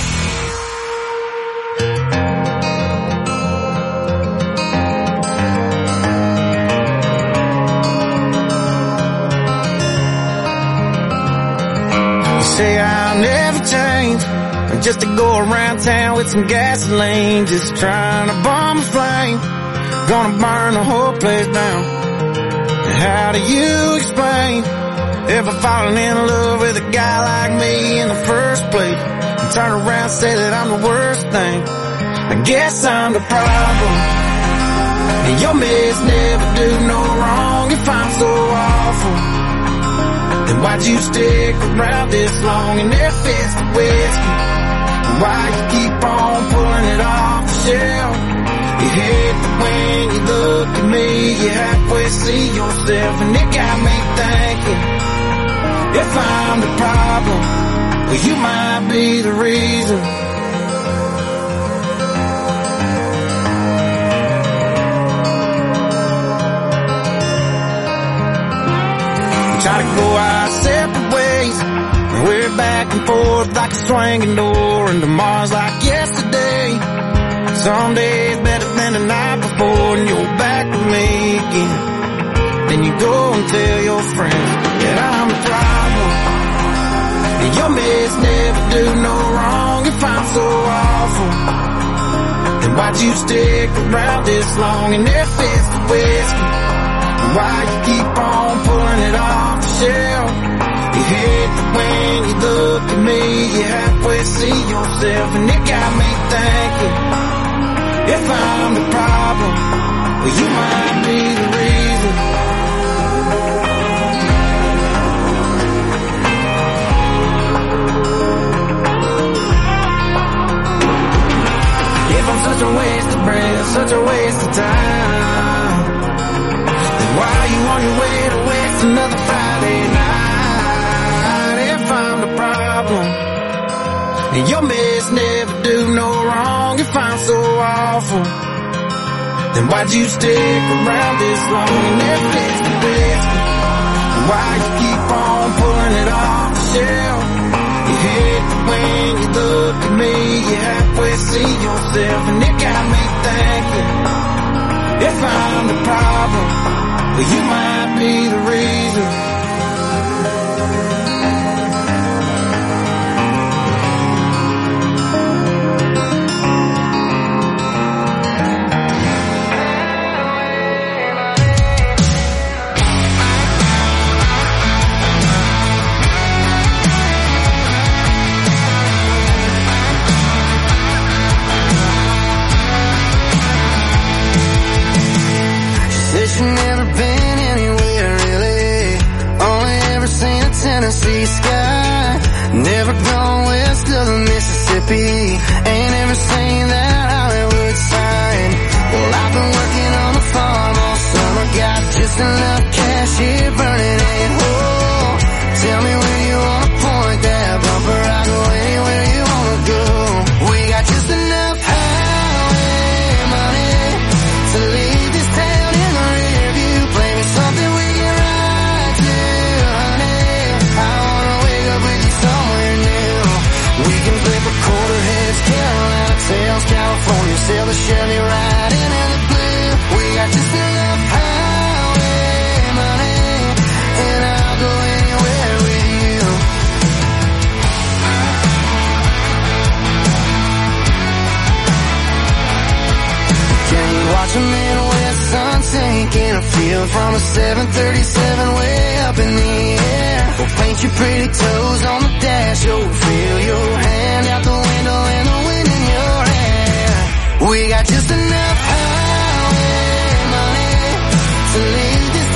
[SPEAKER 3] Say I'll never change, just to go around town with some gasoline, just trying to bomb a flame, gonna burn the whole place down. How do you explain ever falling in love with a guy like me in the first place, and turn around and say that I'm the worst thing? I guess I'm the problem, and your mess never do no wrong. If I'm so awful, then why'd you stick around this long? And if it's the whiskey, why you keep on pulling it off the shelf? You hate that when you look at me, you halfway see yourself. And it got me thinking, if I'm the problem, well, you might be the reason. Try to go our separate ways, and we're back and forth like a swinging door, and tomorrow's like yesterday. Some days better than the night before, and you're back with me again. Then you go and tell your friends that I'm the problem, and your mess never do no wrong. If I'm so awful, then why'd you stick around this long? And if it's the whiskey, why you keep on pulling it off the shelf? You hate that when you look at me, you halfway see yourself. And it got me thinking, if I'm the problem, well, you might be the reason. If I'm such a waste of breath, such a waste of time, why are you on your way to waste another Friday night? If I'm the problem, and your mess never do no wrong. If I'm so awful, then why'd you stick around this long? And if it's the whiskey, why you keep on pulling it off the shelf? You hate that when you look at me, you halfway see yourself. And it got me thinking, if I'm the problem, well, you might be the reason. She never been anywhere really, only ever seen a Tennessee sky. Never gone west of the Mississippi, ain't ever seen that Hollywood sign. Well, I've been working on the farm all summer, got just enough cash here burning ain't whole. Tell me where you wanna point that bumper, I'll go anywhere you wanna go. We got just enough highway money to leave this town in the rear view. Play me something we can ride to, honey. I wanna wake up with you somewhere new. We can flip a quarter heads, Carolina tails, California, sail the Chevy right into the blue. We got just enough highway money, and I'll go anywhere with you. Can you watch a Midwest sun sink in a field from a 737 way up in the air? Or paint your pretty toes on the dash, or feel your hand out the window and the wind in your hair. We got just enough highway money to leave this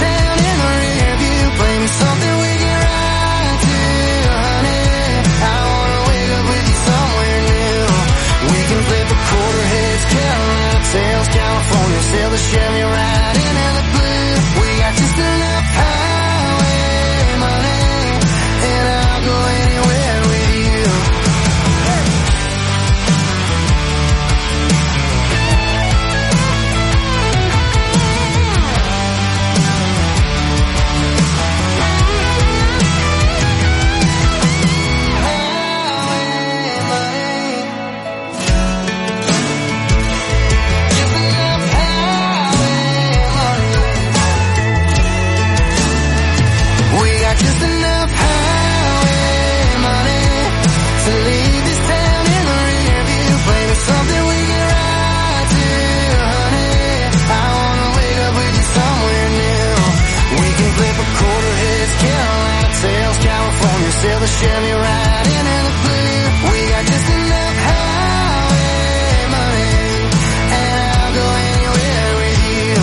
[SPEAKER 3] the Chevy riding in the blue. We got just enough highway money, and I'll go anywhere with you.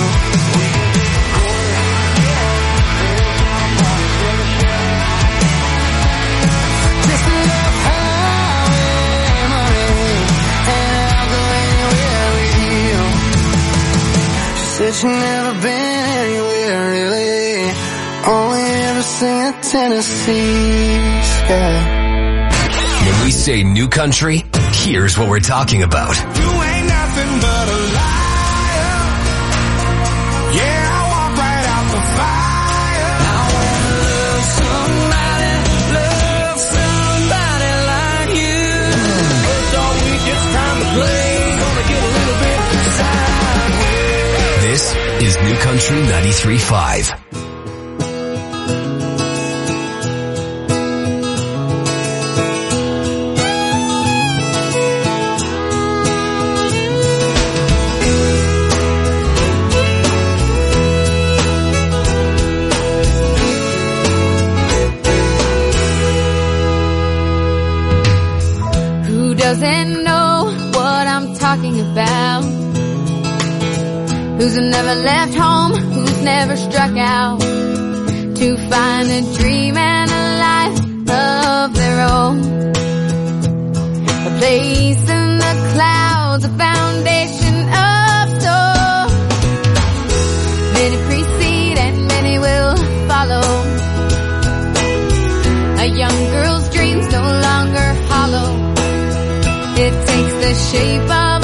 [SPEAKER 3] Just enough highway money, and I'll go anywhere with you. She said she'd never been anywhere really, only ever seen a Tennessee sky.
[SPEAKER 2] When we say new country, here's what we're talking about.
[SPEAKER 3] You ain't nothing but a liar. Yeah, I walk right out the fire. I wanna love somebody like you. First all week, it's time to play. Gonna get a little bit sideways.
[SPEAKER 2] This is New Country 93.5.
[SPEAKER 10] Doesn't know what I'm talking about. Who's never left home, who's never struck out to find a dream and a life of their own. A place in the clouds, a foundation of stone. Many precede and many will follow. A young girl's dreams no longer hollow. It takes the shape of